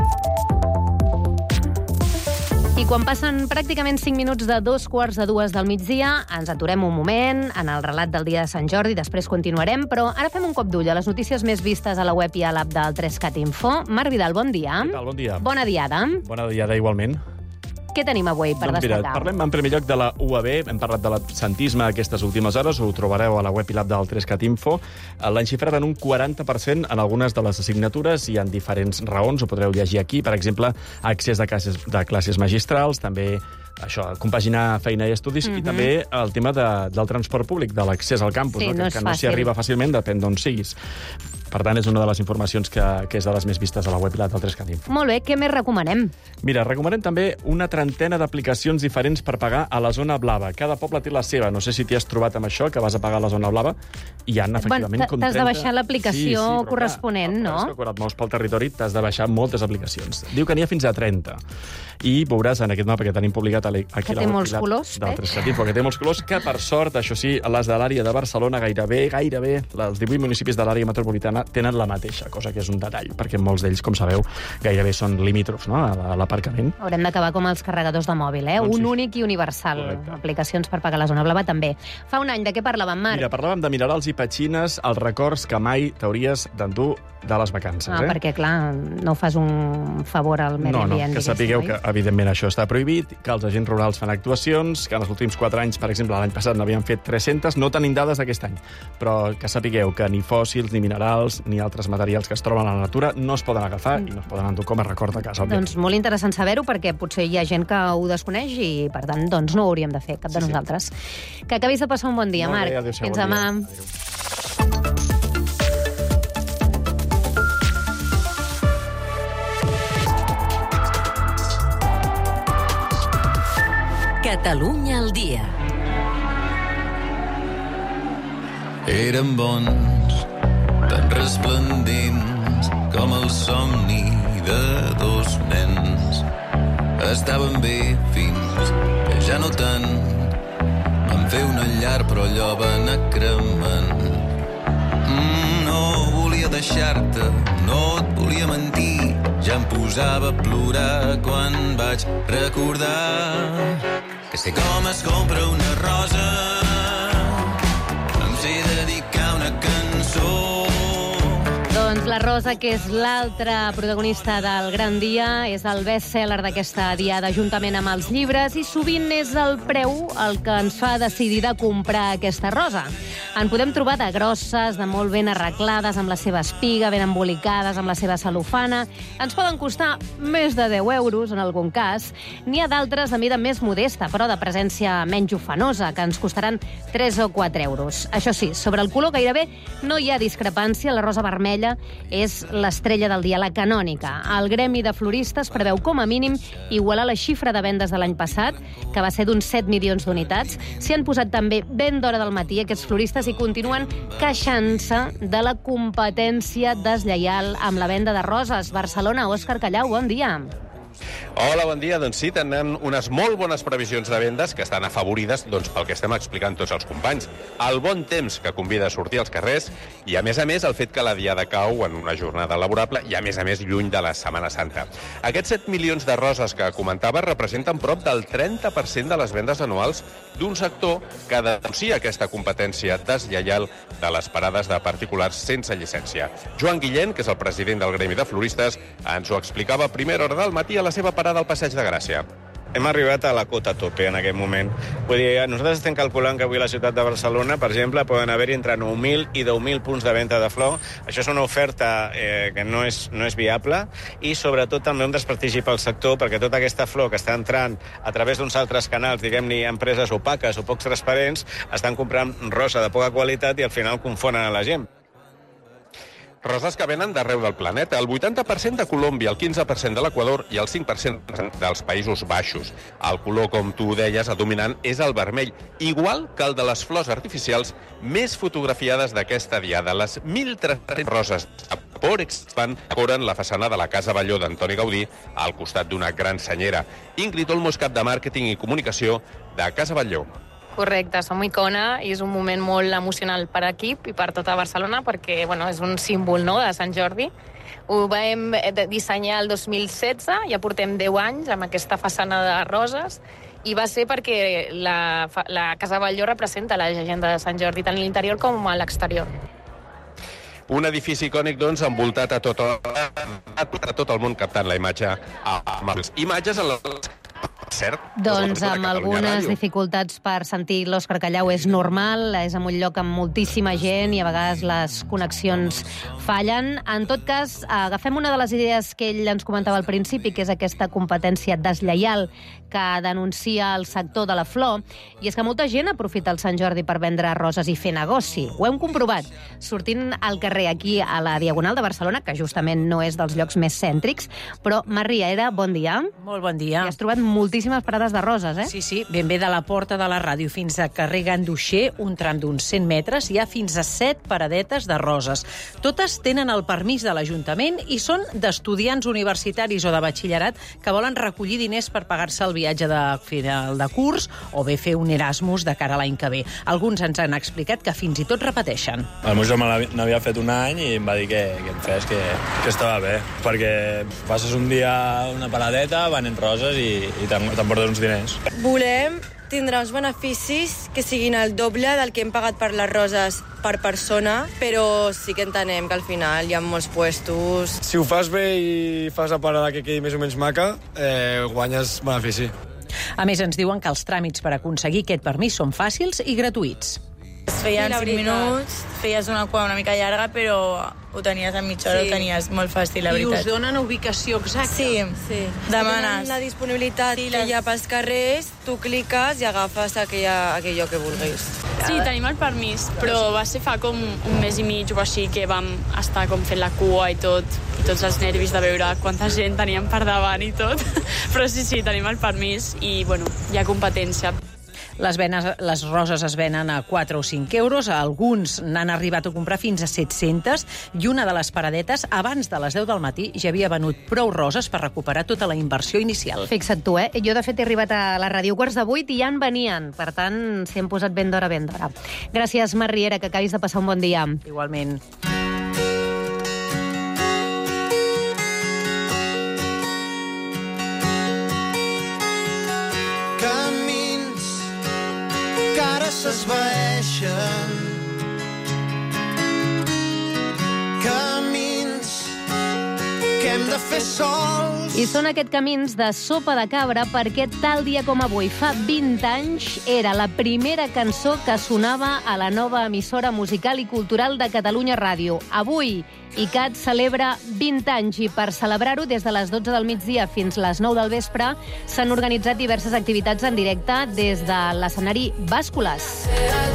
I quan passen pràcticament 5 minuts de 2:45 del migdia, ens aturem un moment en el relat del dia de Sant Jordi, després continuarem, però ara fem un cop d'ull a les notícies més vistes a la web i a l'app del 3CAT Info. Marc Vidal, bon dia. Què tal? Bon dia. Bona diada. Bona diada, igualment. Què tenim avui per destacar? Mira, parlem en primer lloc de la UAB. Hem parlat de l'absentisme aquestes últimes hores. Ho trobareu a la web i l'app del 3CAT Info. L'han xifrat en un 40% en algunes de les assignatures. Hi ha diferents raons, ho podreu llegir aquí. Per exemple, accés de classes magistrals, també això, compaginar feina i estudis, i també el tema del transport públic, de l'accés al campus, sí, que no s'hi arriba fàcilment, depèn d'on siguis. Per tant, és una de les informacions que és de les més vistes a la web i l'app del 3CAT Info. Molt bé, què més recomanem? Mira, recomanem també una trentena d'aplicacions diferents per pagar a la zona blava. Cada poble té la seva. No sé si t'hi has trobat amb això, que vas a pagar a la zona blava. Hi ha, efectivament, com 30... T'has de baixar l'aplicació corresponent, no? És que quan et mous pel territori t'has de baixar moltes aplicacions. Diu que n'hi ha fins a 30. I veuràs en aquest mapa que tenim publicat aquí que té molts colors, del 3CAT Info, que té molts colors, que per sort, això sí, les de l'àrea de Barcelona gairebé, els 18 municipis de l'àrea metropolitana tenen la mateixa, cosa que és un detall, perquè molts d'ells, com sabeu, gairebé són limítrofs, no?, a l'aparcament. Haurem d'acabar com els carregadors de mòbil, Doncs un únic i universal. Correcte. Aplicacions per pagar la zona blava també. Fa un any, de què parlàvem, Marc? Mira, parlàvem de minerals i petxines, els records que mai t'hauries d'endur de les vacances. Perquè, clar, no fas un favor al medi ambient. Que sapigueu que, evidentment, això està prohibit, que els agents rurals fan actuacions, que en els últims 4 anys, per exemple, l'any passat n'havien fet 300, no tenim dades d'aquest any, però que sapigueu que ni fòssils, ni minerals, ni altres materials que es troben a la natura no es poden agafar i no es poden endur com a record a casa. Doncs molt interessant saber-ho, perquè potser hi ha gent que ho desconeix i, per tant, doncs no ho hauríem de fer, cap de nosaltres. Que acabis de passar un bon dia, Marc. Fins demà. Catalunya al dia. Eren bons, tan resplendents com el somni de 2 nens. Estaven bé fins que ja no tant. Van fer una llar però allò va anar cremant. No volia deixar-te, no et volia mentir. Ja em posava a plorar quan vaig recordar que sé com es compra una rosa. Em sé dedicar una cançó. Doncs la Rosa, que és l'altra protagonista del Gran Dia, és el best-seller d'aquesta diada juntament amb els llibres, i sovint és el preu el que ens fa decidir de comprar aquesta rosa. En podem trobar de grosses, de molt ben arreglades, amb la seva espiga, ben embolicades, amb la seva cel·lofana. Ens poden costar més de 10 euros, en algun cas. N'hi ha d'altres de mida més modesta, però de presència menys ufanosa, que ens costaran 3 o 4 euros. Això sí, sobre el color gairebé no hi ha discrepància. La rosa vermella és l'estrella del dia, la canònica. El Gremi de Floristes preveu com a mínim igualar la xifra de vendes de l'any passat, que va ser d'uns 7 milions d'unitats. S'hi han posat també ben d'hora del matí aquests floristes i continuen queixant-se de la competència deslleial amb la venda de roses. Barcelona, Òscar Callau, bon dia. Hola, bon dia. Doncs sí, tenen unes molt bones previsions de vendes que estan afavorides pel que estem explicant tots els companys. El bon temps que convida a sortir als carrers i, a més, el fet que la diada cau en una jornada laborable i, a més, lluny de la Setmana Santa. Aquests 7 milions de roses que comentava representen prop del 30% de les vendes anuals d'un sector que denuncia aquesta competència deslleial de les parades de particulars sense llicència. Joan Guillén, que és el president del Gremi de Floristes, ens ho explicava a primera hora del matí a la seva parada al Passeig de Gràcia. hem arribat a la cota tope en aquest moment. Vull dir, nosaltres estem calculant que avui a la ciutat de Barcelona, per exemple, poden haver-hi entre 9.000 i 10.000 punts de venda de flor. Això és una oferta que no és viable i, sobretot, també un desprestigi pel sector, perquè tota aquesta flor que està entrant a través d'uns altres canals, diguem-ne, empreses opaques o pocs transparents, estan comprant rosa de poca qualitat i al final confonen a la gent. Roses que venen d'arreu del planeta. El 80% de Colòmbia, el 15% de l'Equador i el 5% dels Països Baixos. El color, com tu deies, el dominant és el vermell, igual que el de les flors artificials més fotografiades d'aquesta diada. Les 1.300 roses de Porex van decoren la façana de la Casa Batlló d'Antoni Gaudí al costat d'una gran senyera. Ingrid Olmos, cap de màrqueting i comunicació de Casa Batlló. Correcte, som icona i és un moment molt emocional per equip i per tota Barcelona perquè és un símbol de Sant Jordi. Ho vam dissenyar el 2016, ja portem 10 anys amb aquesta façana de roses i va ser perquè la Casa Batlló representa la llegenda de Sant Jordi tant a l'interior com a l'exterior. Un edifici icònic, doncs, envoltat a tot el món captant la imatge amb les imatges en les... Cert? Doncs amb algunes dificultats per sentir l'Òscar Callau és normal, és en un lloc amb moltíssima gent i a vegades les connexions fallen. En tot cas, agafem una de les idees que ell ens comentava al principi, que és aquesta competència deslleial que denuncia el sector de la flor, i és que molta gent aprofita el Sant Jordi per vendre roses i fer negoci. Ho hem comprovat sortint al carrer aquí a la Diagonal de Barcelona, que justament no és dels llocs més cèntrics, però Mar Riera, bon dia. Molt bon dia. I has trobat moltíssimes parades de roses, eh? Sí, ben bé de la porta de la ràdio fins a carrer Ganduixer, un tram d'uns 100 metres, hi ha fins a 7 paradetes de roses. Totes tenen el permís de l'Ajuntament i són d'estudiants universitaris o de batxillerat que volen recollir diners per pagar-se el viatge de final de curs o bé fer un Erasmus de cara a l'any que ve. Alguns ens han explicat que fins i tot repeteixen. El meu germà n'havia fet un any i em va dir que em fes, que estava bé, perquè passes un dia a una paradeta, venent roses i t'emportes uns diners. Volem tindre uns beneficis que siguin el doble del que hem pagat per les roses per persona, però sí que entenem que al final hi ha molts puestos. Si ho fas bé i fas la parada que quedi més o menys maca, guanyes benefici. A més, ens diuen que els tràmits per aconseguir aquest permís són fàcils i gratuïts. Es feien 5 minuts, feies una cua una mica llarga, però ho tenies en mitja hora, ho tenies molt fàcil, la veritat. I us donen ubicació exacta? Sí. Demanes la disponibilitat que hi ha pels carrers, tu cliques i agafes aquell lloc que vulguis. Sí, tenim el permís, però va ser fa com un mes i mig o així que vam estar com fent la cua i tots els nervis de veure quanta gent teníem per davant i tot. Però sí, tenim el permís i, hi ha competència. Les roses es venen a 4 o 5 euros, alguns n'han arribat a comprar fins a 700, i una de les paradetes, abans de les 10 del matí, ja havia venut prou roses per recuperar tota la inversió inicial. Fixa't tu, Jo, de fet, he arribat a la ràdio 7:45 i ja en venien. Per tant, s'hi hem posat ben d'hora. Gràcies, Mar Riera, que acabis de passar un bon dia. Igualment. S'esvaeixen camins que hem de fer sols. I són aquests camins de Sopa de Cabra perquè tal dia com avui, fa 20 anys, era la primera cançó que sonava a la nova emissora musical i cultural de Catalunya Ràdio. Avui, ICAT celebra 20 anys i per celebrar-ho des de les 12 del migdia fins les 9 del vespre s'han organitzat diverses activitats en directe des de l'escenari Bàscules.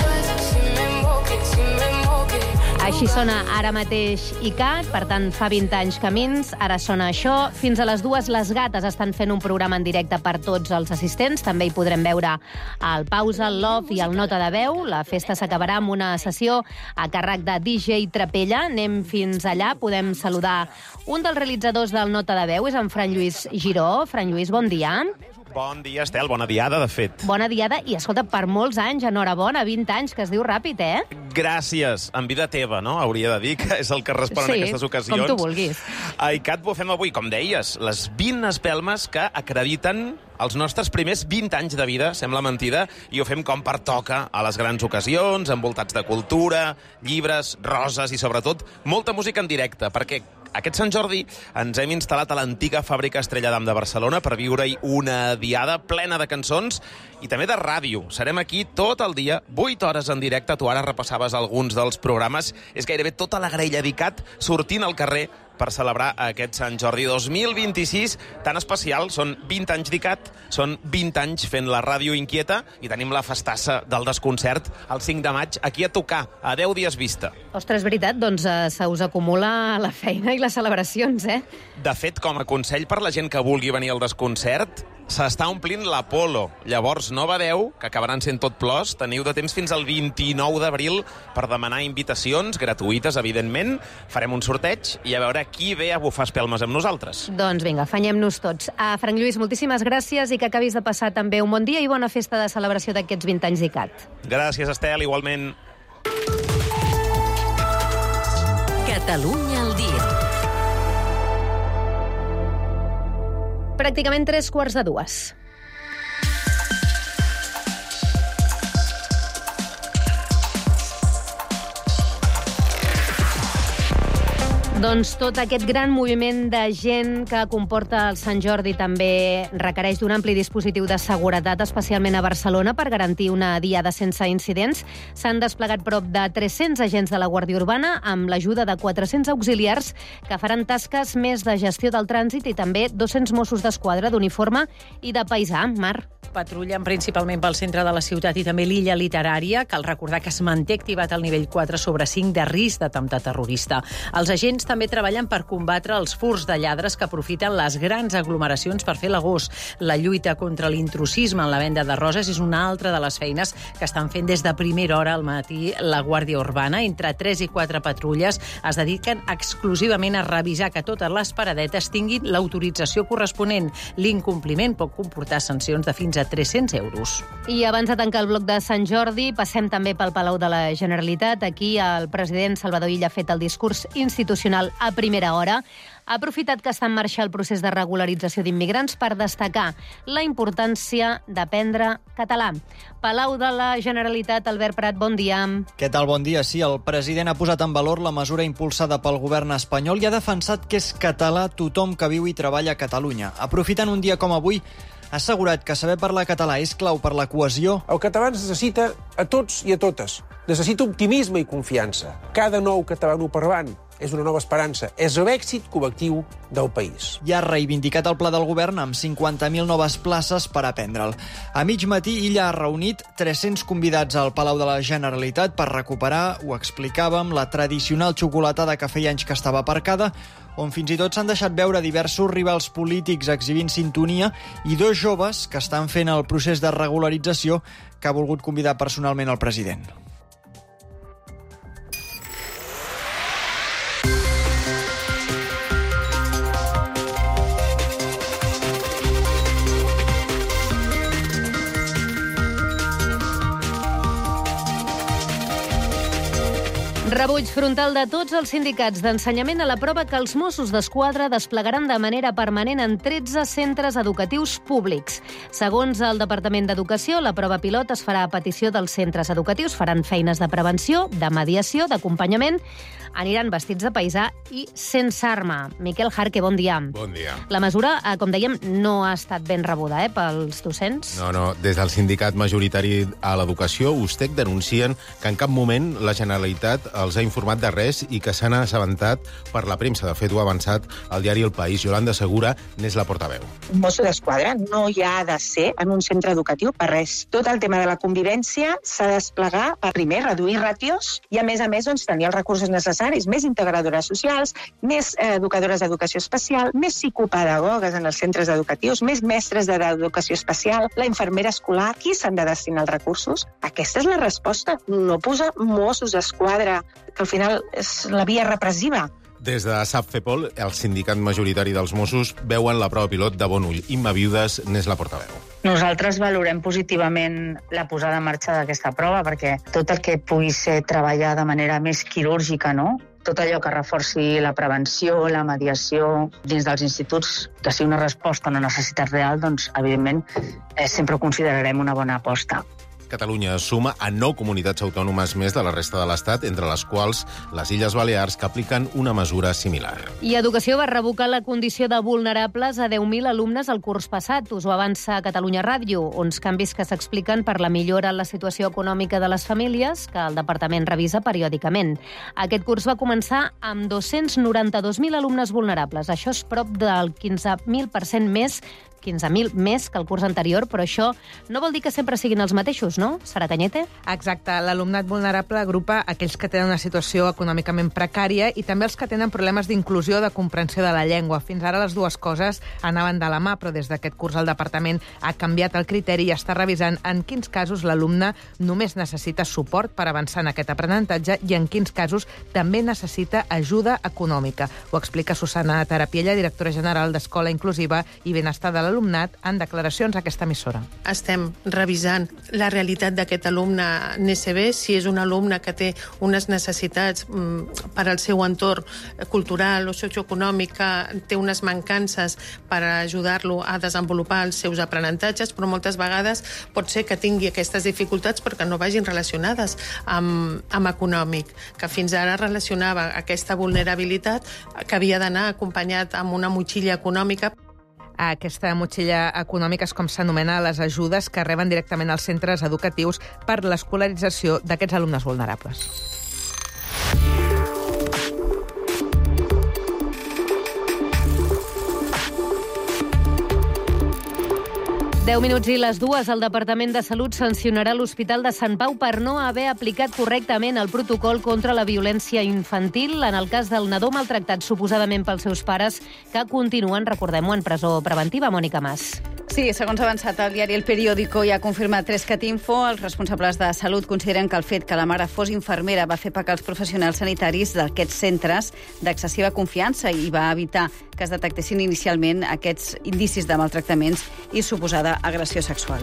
Així sona ara mateix ICAT, per tant fa 20 anys camins, ara sona això. Fins a les 2 les gates estan fent un programa en directe per tots els assistents, també hi podrem veure el Pausa, el Love i el Nota de Veu. La festa s'acabarà amb una sessió a càrrec de DJ Trapella. Anem fins allà, podem saludar un dels realitzadors del Nota de Veu, és en Fran Lluís Giró. Fran Lluís, bon dia. Bon dia, Estel, bona diada, de fet. Bona diada, i escolta, per molts anys, enhorabona, 20 anys, que es diu ràpid, Gràcies, en vida teva, no? Hauria de dir que és el que respon en aquestes ocasions. Sí, com tu vulguis. A ICAT ho fem avui, com deies, les 20 espelmes que acrediten els nostres primers 20 anys de vida, sembla mentida, i ho fem com pertoca a les grans ocasions, envoltats de cultura, llibres, roses i, sobretot, molta música en directe, perquè Aquest Sant Jordi ens hem instal·lat a l'antiga fàbrica Estrella d'Am de Barcelona per viure-hi una diada plena de cançons i també de ràdio. Serem aquí tot el dia, 8 hores en directe. Tu ara repassaves alguns dels programes. És gairebé tota la graella d'ICAT sortint al carrer per celebrar aquest Sant Jordi 2026 tan especial. Són 20 anys d'ICAT, són 20 anys fent la ràdio inquieta i tenim la festassa del desconcert el 5 de maig aquí a tocar, a 10 dies vista. Ostres, veritat, doncs se us acumula la feina i les celebracions, eh? De fet, com a consell per la gent que vulgui venir al desconcert, s'està omplint l'Apolo. Llavors, no badeu, que acabaran sent tot plors. Teniu de temps fins al 29 d'abril per demanar invitacions, gratuïtes, evidentment. Farem un sorteig i a veure qui ve a bufar espelmes amb nosaltres. Doncs vinga, afanyem-nos tots. Frank Lluís, moltíssimes gràcies i que acabis de passar també un bon dia i bona festa de celebració d'aquests 20 anys d'ICAT. Gràcies, Estel, igualment. Catalunya al dia. Pràcticament 3:45. Doncs tot aquest gran moviment de gent que comporta el Sant Jordi també requereix d'un ampli dispositiu de seguretat, especialment a Barcelona, per garantir una diada sense incidents. S'han desplegat prop de 300 agents de la Guàrdia Urbana amb l'ajuda de 400 auxiliars que faran tasques més de gestió del trànsit i també 200 Mossos d'Esquadra d'uniforme i de paisà. Mar. Patrullen principalment pel centre de la ciutat i també l'illa literària. Cal recordar que es manté activat el nivell 4/5 de risc d'atemptat terrorista. Els agents també treballen per combatre els furts de lladres que aprofiten les grans aglomeracions per fer l'agost. La lluita contra l'intrusisme en la venda de roses és una altra de les feines que estan fent des de primera hora al matí la Guàrdia Urbana. Entre 3 i 4 patrulles es dediquen exclusivament a revisar que totes les paradetes tinguin l'autorització corresponent. L'incompliment pot comportar sancions de fins a 300 euros. I abans de tancar el bloc de Sant Jordi, passem també pel Palau de la Generalitat. Aquí el president Salvador Illa ha fet el discurs institucional a primera hora. Ha aprofitat que està en marxa el procés de regularització d'immigrants per destacar la importància d'aprendre català. Palau de la Generalitat, Albert Prat, bon dia. Què tal? Bon dia. Sí, el president ha posat en valor la mesura impulsada pel govern espanyol i ha defensat que és català tothom que viu i treballa a Catalunya. Aprofitant un dia com avui, ha assegurat que saber parlar català és clau per la cohesió. El català ens necessita a tots i a totes. Necessita optimisme i confiança. Cada nou catalanoparlant és una nova esperança. És l'èxit col·lectiu del país. I ha reivindicat el pla del govern amb 50.000 noves places per aprendre'l. A mig matí, Illa ha reunit 300 convidats al Palau de la Generalitat per recuperar, ho explicàvem, la tradicional xocolatada que feia anys que estava aparcada, on fins i tot s'han deixat veure diversos rivals polítics exhibint sintonia i 2 joves que estan fent el procés de regularització que ha volgut convidar personalment el president. Rebuig frontal de tots els sindicats d'ensenyament a la prova que els Mossos d'Esquadra desplegaran de manera permanent en 13 centres educatius públics. Segons el Departament d'Educació, la prova pilot es farà a petició dels centres educatius. Faran feines de prevenció, de mediació, d'acompanyament. Aniran vestits de paisà i sense arma. Miquel Jarque, bon dia. Bon dia. La mesura, com dèiem, no ha estat ben rebuda pels docents. No. Des del sindicat majoritari a l'educació, USTEC, denuncien que en cap moment la Generalitat els ha informat de res i que s'han assabentat per la premsa. De fet, ho ha avançat el diari El País. Yolanda Segura n'és la portaveu. Un mosso d'esquadra no hi ha de ser en un centre educatiu per res. Tot el tema de la convivència s'ha de desplegar per, primer, reduir ràtios i, a més, tenir els recursos necessaris, més integradores socials, més educadores d'educació especial, més psicopedagogues en els centres educatius, més mestres d'educació especial, la infermera escolar. Qui s'han de destinar els recursos? Aquesta és la resposta. No posar Mossos d'Esquadra, que al final és la via repressiva. Des de SAPFEPOL, el sindicat majoritari dels Mossos, veuen la prova pilot de bon ull. Imma Viudes n'és la portaveu. Nosaltres valorem positivament la posada en marxa d'aquesta prova, perquè tot el que pugui ser treballar de manera més quirúrgica, no? Tot allò que reforci la prevenció, la mediació dins dels instituts, que sigui una resposta a una necessitat real, doncs, evidentment, sempre ho considerarem una bona aposta. Catalunya suma a 9 comunitats autònomes més de la resta de l'Estat, entre les quals les Illes Balears, que apliquen una mesura similar. I Educació va revocar la condició de vulnerables a 10.000 alumnes el curs passat. Us ho avança Catalunya Ràdio, uns canvis que s'expliquen per la millora en la situació econòmica de les famílies, que el departament revisa periòdicament. Aquest curs va començar amb 292.000 alumnes vulnerables. Això és prop del 15.000% més que el curs anterior, però això no vol dir que sempre siguin els mateixos, no? Sara Cañete? Exacte. L'alumnat vulnerable agrupa aquells que tenen una situació econòmicament precària i també els que tenen problemes d'inclusió o de comprensió de la llengua. Fins ara les dues coses anaven de la mà, però des d'aquest curs el departament ha canviat el criteri i està revisant en quins casos l'alumne només necessita suport per avançar en aquest aprenentatge i en quins casos també necessita ajuda econòmica. Ho explica Susana Tarapiella, directora general d'Escola Inclusiva i Benestar de l'Alumnat, en declaracions a aquesta emissora. Estem revisant la realitat d'aquest alumne NSB, si és un alumne que té unes necessitats per al seu entorn cultural o socioeconòmic, que té unes mancances per ajudar-lo a desenvolupar els seus aprenentatges, però moltes vegades pot ser que tingui aquestes dificultats perquè no vagin relacionades amb econòmic, que fins ara relacionava aquesta vulnerabilitat que havia d'anar acompanyat amb una motxilla econòmica. Aquesta motxilla econòmica és com s'anomena les ajudes que reben directament als centres educatius per l'escolarització d'aquests alumnes vulnerables. 10 minuts i les 2, el Departament de Salut sancionarà l'Hospital de Sant Pau per no haver aplicat correctament el protocol contra la violència infantil en el cas del nadó maltractat suposadament pels seus pares, que continuen, recordem-ho, en presó preventiva. Mònica Mas. Sí, segons ha avançat el diari El Periódico i ha confirmat 3cat Info, els responsables de salut consideren que el fet que la mare fos infermera va fer pecar els professionals sanitaris d'aquests centres d'excessiva confiança i va evitar que es detectessin inicialment aquests indicis de maltractaments i suposada agressió sexual.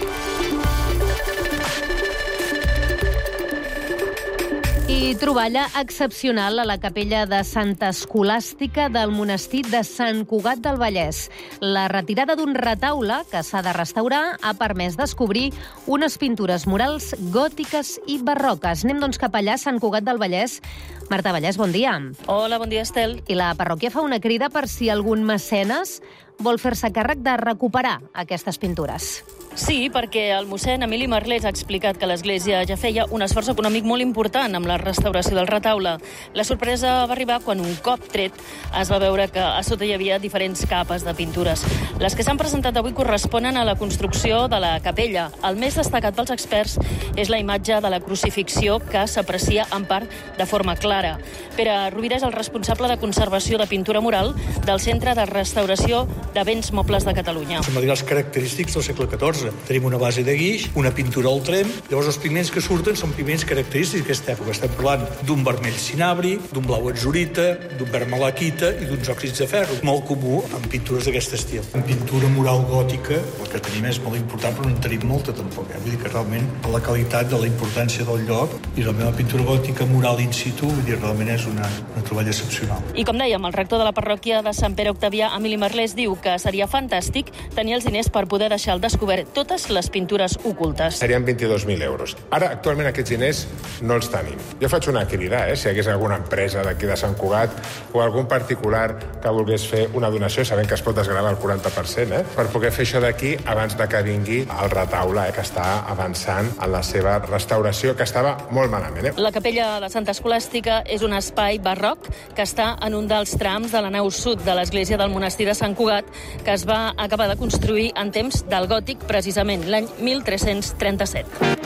I troballa excepcional a la capella de Santa Escolàstica del monestir de Sant Cugat del Vallès. La retirada d'un retaule que s'ha de restaurar ha permès descobrir unes pintures murals gòtiques i barroques. Anem doncs cap allà, Sant Cugat del Vallès. Marta Vallès, bon dia. Hola, bon dia, Estel. I la parròquia fa una crida per si algun mecenes vol fer-se càrrec de recuperar aquestes pintures. Sí, perquè el mossèn Emili Merlès ha explicat que l'Església ja feia un esforç econòmic molt important amb la restauració del retaule. La sorpresa va arribar quan un cop tret es va veure que a sota hi havia diferents capes de pintures. Les que s'han presentat avui corresponen a la construcció de la capella. El més destacat pels experts és la imatge de la crucifixió que s'aprecia en part de forma clara. Pere Rovira és el responsable de conservació de pintura mural del Centre de Restauració de Béns Mobles de Catalunya. Són materials característics del segle XIV. Tenim una base de guix, una pintura al tremp. Llavors els pigments que surten són pigments característics d'aquesta època. Estem parlant d'un vermell cinabri, d'un blau atzurita, d'un verd malaquita i d'uns òxids de ferro. Molt comú en pintures d'aquest estil. En pintura mural gòtica, el que tenim és molt important, però no en tenim molta tampoc. Vull dir que realment la qualitat de la importància del lloc i la meva pintura gòtica mural in situ, vull dir, realment és una troballa excepcional. I com dèiem, el rector de la parròquia de Sant Pere Octavià, Emili Merlès, diu que seria fantàstic tenir els diners per poder deixar al descobert totes les pintures ocultes. Serien 22.000 euros. Ara, actualment, aquests diners no els tenim. Jo faig una crida, si hi hagués alguna empresa d'aquí de Sant Cugat o algun particular que volgués fer una donació, sabent que es pot desgravar el 40%, per poder fer això d'aquí abans de que vingui el retaule, que està avançant en la seva restauració, que estava molt malament. La capella de Santa Escolàstica és un espai barroc que està en un dels trams de la nau sud de l'església del monestir de Sant Cugat, que es va acabar de construir en temps del gòtic, precisament l'any 1337.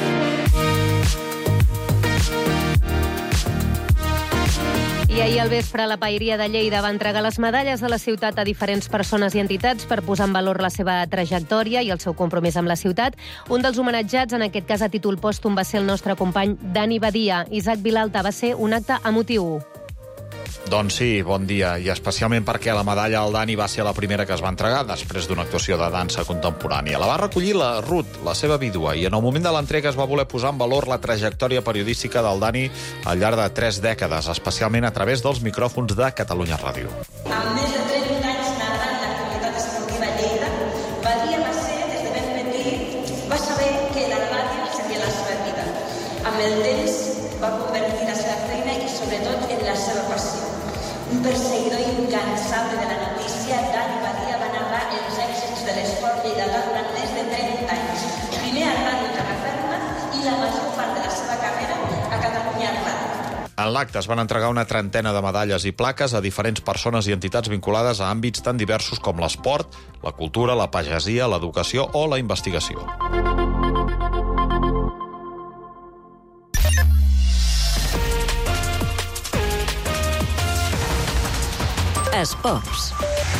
I ahir al vespre la Paeria de Lleida va entregar les medalles de la ciutat a diferents persones i entitats per posar en valor la seva trajectòria i el seu compromís amb la ciutat. Un dels homenatjats, en aquest cas a títol pòstum, va ser el nostre company Dani Badia. Isaac Vilalta, va ser un acte emotiu. Doncs sí, bon dia, i especialment perquè la medalla al Dani va ser la primera que es va entregar després d'una actuació de dansa contemporània. La va recollir la Ruth, la seva vídua, i en el moment de l'entrega es va voler posar en valor la trajectòria periodística del Dani al llarg de 3 dècades, especialment a través dels micròfons de Catalunya Ràdio. Amb més de 30 anys narrant l'activitat esportiva a Lleida, Badia va ser, des de ben petit, va saber que la ràdio seria Amb el temps va convertir la seva feina i sobretot en la seva passió. Un perseguidor incansable de la notícia, Dani Badia va narrar els èxits de l'esport lleidatà durant més de 30 anys. Primer a Ràdio Terraferma i la major part de la seva carrera a Catalunya Ràdio. En l'acte es van entregar una trentena de medalles i plaques a diferents persones i entitats vinculades a àmbits tan diversos com l'esport, la cultura, la pagesia, l'educació o la investigació. Esports.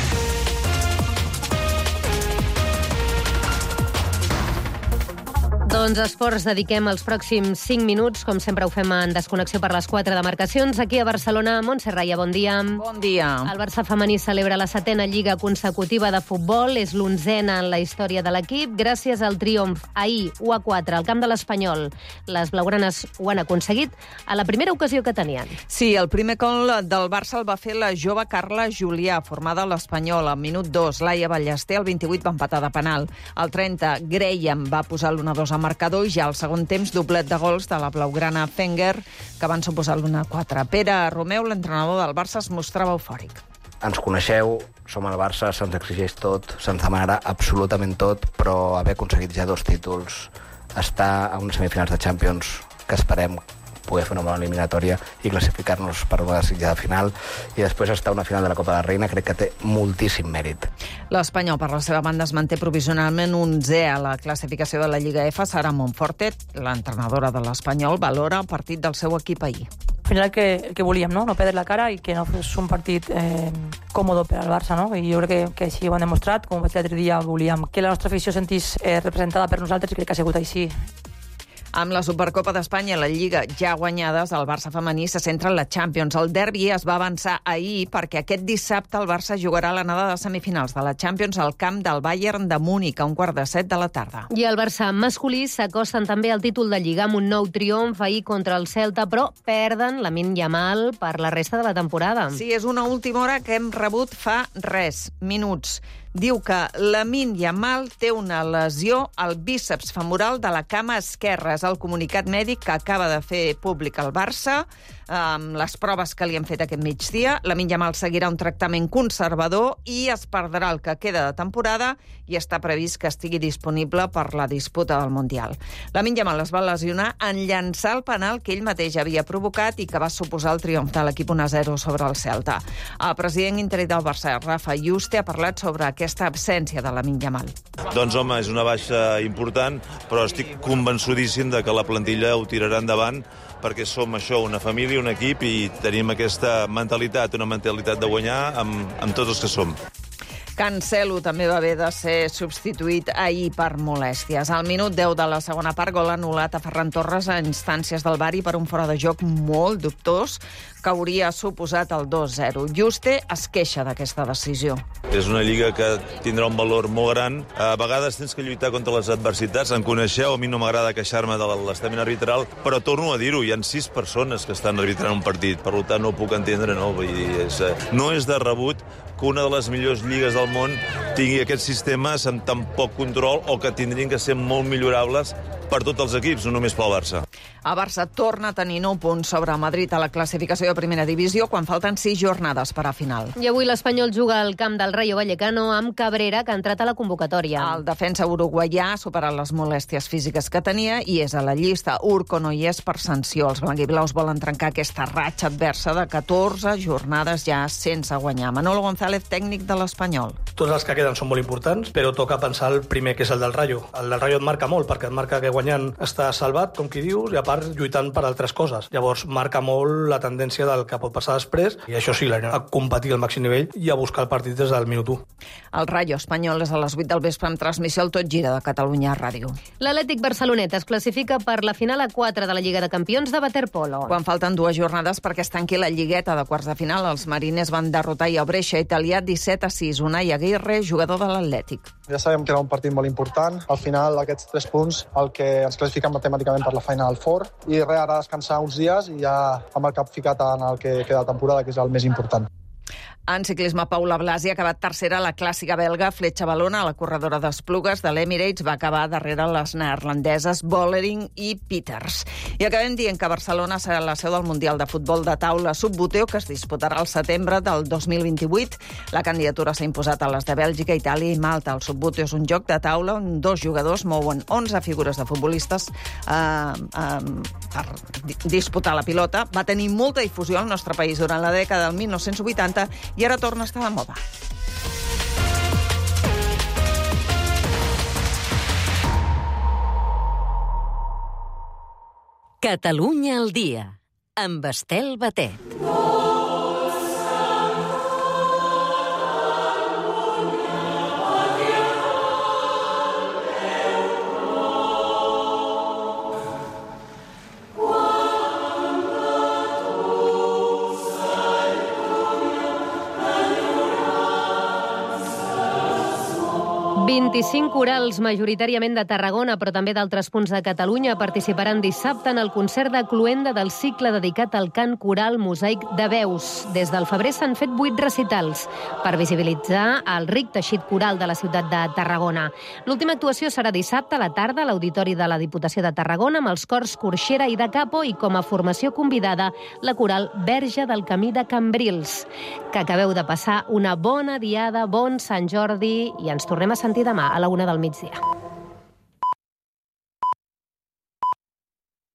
Doncs esports, dediquem els pròxims 5 minuts, com sempre ho fem en desconnexió per les 4 demarcacions. Aquí a Barcelona, Montse Raia, bon dia. Bon dia. El Barça femení celebra la 7ª lliga consecutiva de futbol. És l'11a en la història de l'equip. Gràcies al triomf ahir 1-4 al camp de l'Espanyol. Les blaugranes ho han aconseguit a la primera ocasió que tenien. Sí, el primer gol del Barça el va fer la jove Carla Julià, formada a l'Espanyol. Al minut 2, Laia Ballester, al 28, va empatar de penal. Al 30, Graham va posar l'1-2 a marcador i ja al segon temps doblet de gols de la blaugrana Fenger, que van suposar l'1-4. Pere Romeu, l'entrenador del Barça, es mostrava eufòric. Ens coneixeu, som el Barça, se'ns exigeix tot, se'ns demanarà absolutament tot, però haver aconseguit ja 2 títols, estar a unes semifinals de Champions, que esperem poder fer una bona eliminatòria i classificar-nos per una desitjada final, i després estar a una final de la Copa de la Reina, crec que té moltíssim mèrit. L'Espanyol, per la seva banda, es manté provisionalment 11è a la classificació de la Lliga F. Sara Monforte, l'entrenadora de l'Espanyol, valora el partit del seu equip ahir. Al final el que volíem, no perdre la cara i que no fos un partit còmode per al Barça, no? I jo crec que així ho han demostrat. Com vaig dir l'altre dia, volíem que la nostra afició sentís representada per nosaltres i crec que ha sigut així. Amb la Supercopa d'Espanya i la Lliga ja guanyades, el Barça femení se centra en la Champions. El derbi es va avançar ahir perquè aquest dissabte el Barça jugarà l'anada de semifinals de la Champions al camp del Bayern de Múnich a 7:15 de la tarda. I el Barça masculí s'acosten també al títol de Lliga amb un nou triomf ahir contra el Celta, però perden Lamine Yamal per la resta de la temporada. Sí, és una última hora que hem rebut fa minuts. Diu que Lamine Yamal té una lesió al bíceps femoral de la cama esquerra. És el comunicat mèdic que acaba de fer públic el Barça, amb les proves que li han fet aquest migdia. Lamine Yamal seguirà un tractament conservador i es perdrà el que queda de temporada i està previst que estigui disponible per la disputa del Mundial. Lamine Yamal es va lesionar en llançar el penal que ell mateix havia provocat i que va suposar el triomf de l'equip 1-0 sobre el Celta. El president interí del Barça, Rafa Yuste, ha parlat sobre aquesta absència de Lamine Yamal. Doncs home, és una baixa important, però estic convençudíssim de que la plantilla ho tirarà endavant perquè som això, una família, un equip, i tenim aquesta mentalitat, una mentalitat de guanyar amb tots els que som. Cancelo també va haver de ser substituït ahir per molèsties. Al minut 10 de la segona part, gol anul·lat a Ferran Torres a instàncies del VAR i per un fora de joc molt dubtós que hauria suposat el 2-0. Juste es queixa d'aquesta decisió. És una lliga que tindrà un valor molt gran. A vegades tens que lluitar contra les adversitats. Em coneixeu, a mi no m'agrada queixar-me de l'estament arbitral, però torno a dir-ho, hi ha 6 persones que estan arbitrant un partit, per tant no ho puc entendre, no? Vull dir, no és de rebut que una de les millors lligues del món tingui aquests sistemes amb tan poc control o que tindrien que ser molt millorables per tots els equips, no només pel Barça. El Barça torna a tenir 9 punts sobre Madrid a la classificació de primera divisió quan falten 6 jornades per a final. I avui l'Espanyol juga al camp del Rayo Vallecano amb Cabrera, que ha entrat a la convocatòria. El defensa uruguaià ha superat les molèsties físiques que tenia i és a la llista. Urco no hi és per sanció. Els blanquiblaus volen trencar aquesta ratxa adversa de 14 jornades ja sense guanyar. Manolo González, tècnic de l'Espanyol. Tots els que queden són molt importants, però toca pensar el primer, que és el del Rayo. El del Rayo et marca molt, perquè et marca que guanyant està salvat, com qui dius, i a part lluitant per altres coses. Llavors marca molt la tendència del que pot passar després, i això sí, l'anem a competir al màxim nivell i a buscar el partit des del minut 1. El Rayo Espanyol és a les 8 del vespre amb transmissió al Tot Gira de Catalunya Ràdio. L'Atlètic Barcelonet es classifica per la final a 4 de la Lliga de Campions de waterpolo. Quan falten 2 jornades perquè es tanqui la lligueta de quarts de final, els mariners van derrotar a Brescia italià 17-6. Unai Aguirre, jugador de l'Atlètic. Ja sabem que era un partit molt important. Al final, aquests 3 punts, el que ens classifica matemàticament per la Final Four. I res, ara descansar uns dies i ja amb el cap ficat en el que queda de temporada, que és el més important. En ciclisme, Paula Blasi ha acabat tercera a la clàssica belga Fletxa Valona. La corredora d'Esplugues de l'Emirates va acabar darrere les neerlandeses Bollering i Peters. I acabem dient que Barcelona serà la seu del Mundial de Futbol de Taula Sub-Buteo, que es disputarà al setembre del 2028. La candidatura s'ha imposat a les de Bèlgica, Itàlia i Malta. El Sub-Buteo és un joc de taula on 2 jugadors mouen 11 figures de futbolistes per disputar la pilota. Va tenir molta difusió al nostre país durant la dècada del 1980 i ara torna a estar de moda. Catalunya al dia, amb Estel Batet. ...25 corals, majoritàriament de Tarragona, però també d'altres punts de Catalunya, participaran dissabte en el concert de cloenda del cicle dedicat al cant coral mosaic de veus. Des del febrer s'han fet 8 recitals per visibilitzar el ric teixit coral de la ciutat de Tarragona. L'última actuació serà dissabte a la tarda a l'Auditori de la Diputació de Tarragona amb els cors Corxera i de Capo i com a formació convidada la coral Verge del Camí de Cambrils. Que acabeu de passar una bona diada, bon Sant Jordi i ens tornem a sentir demà a la 1 del migdia.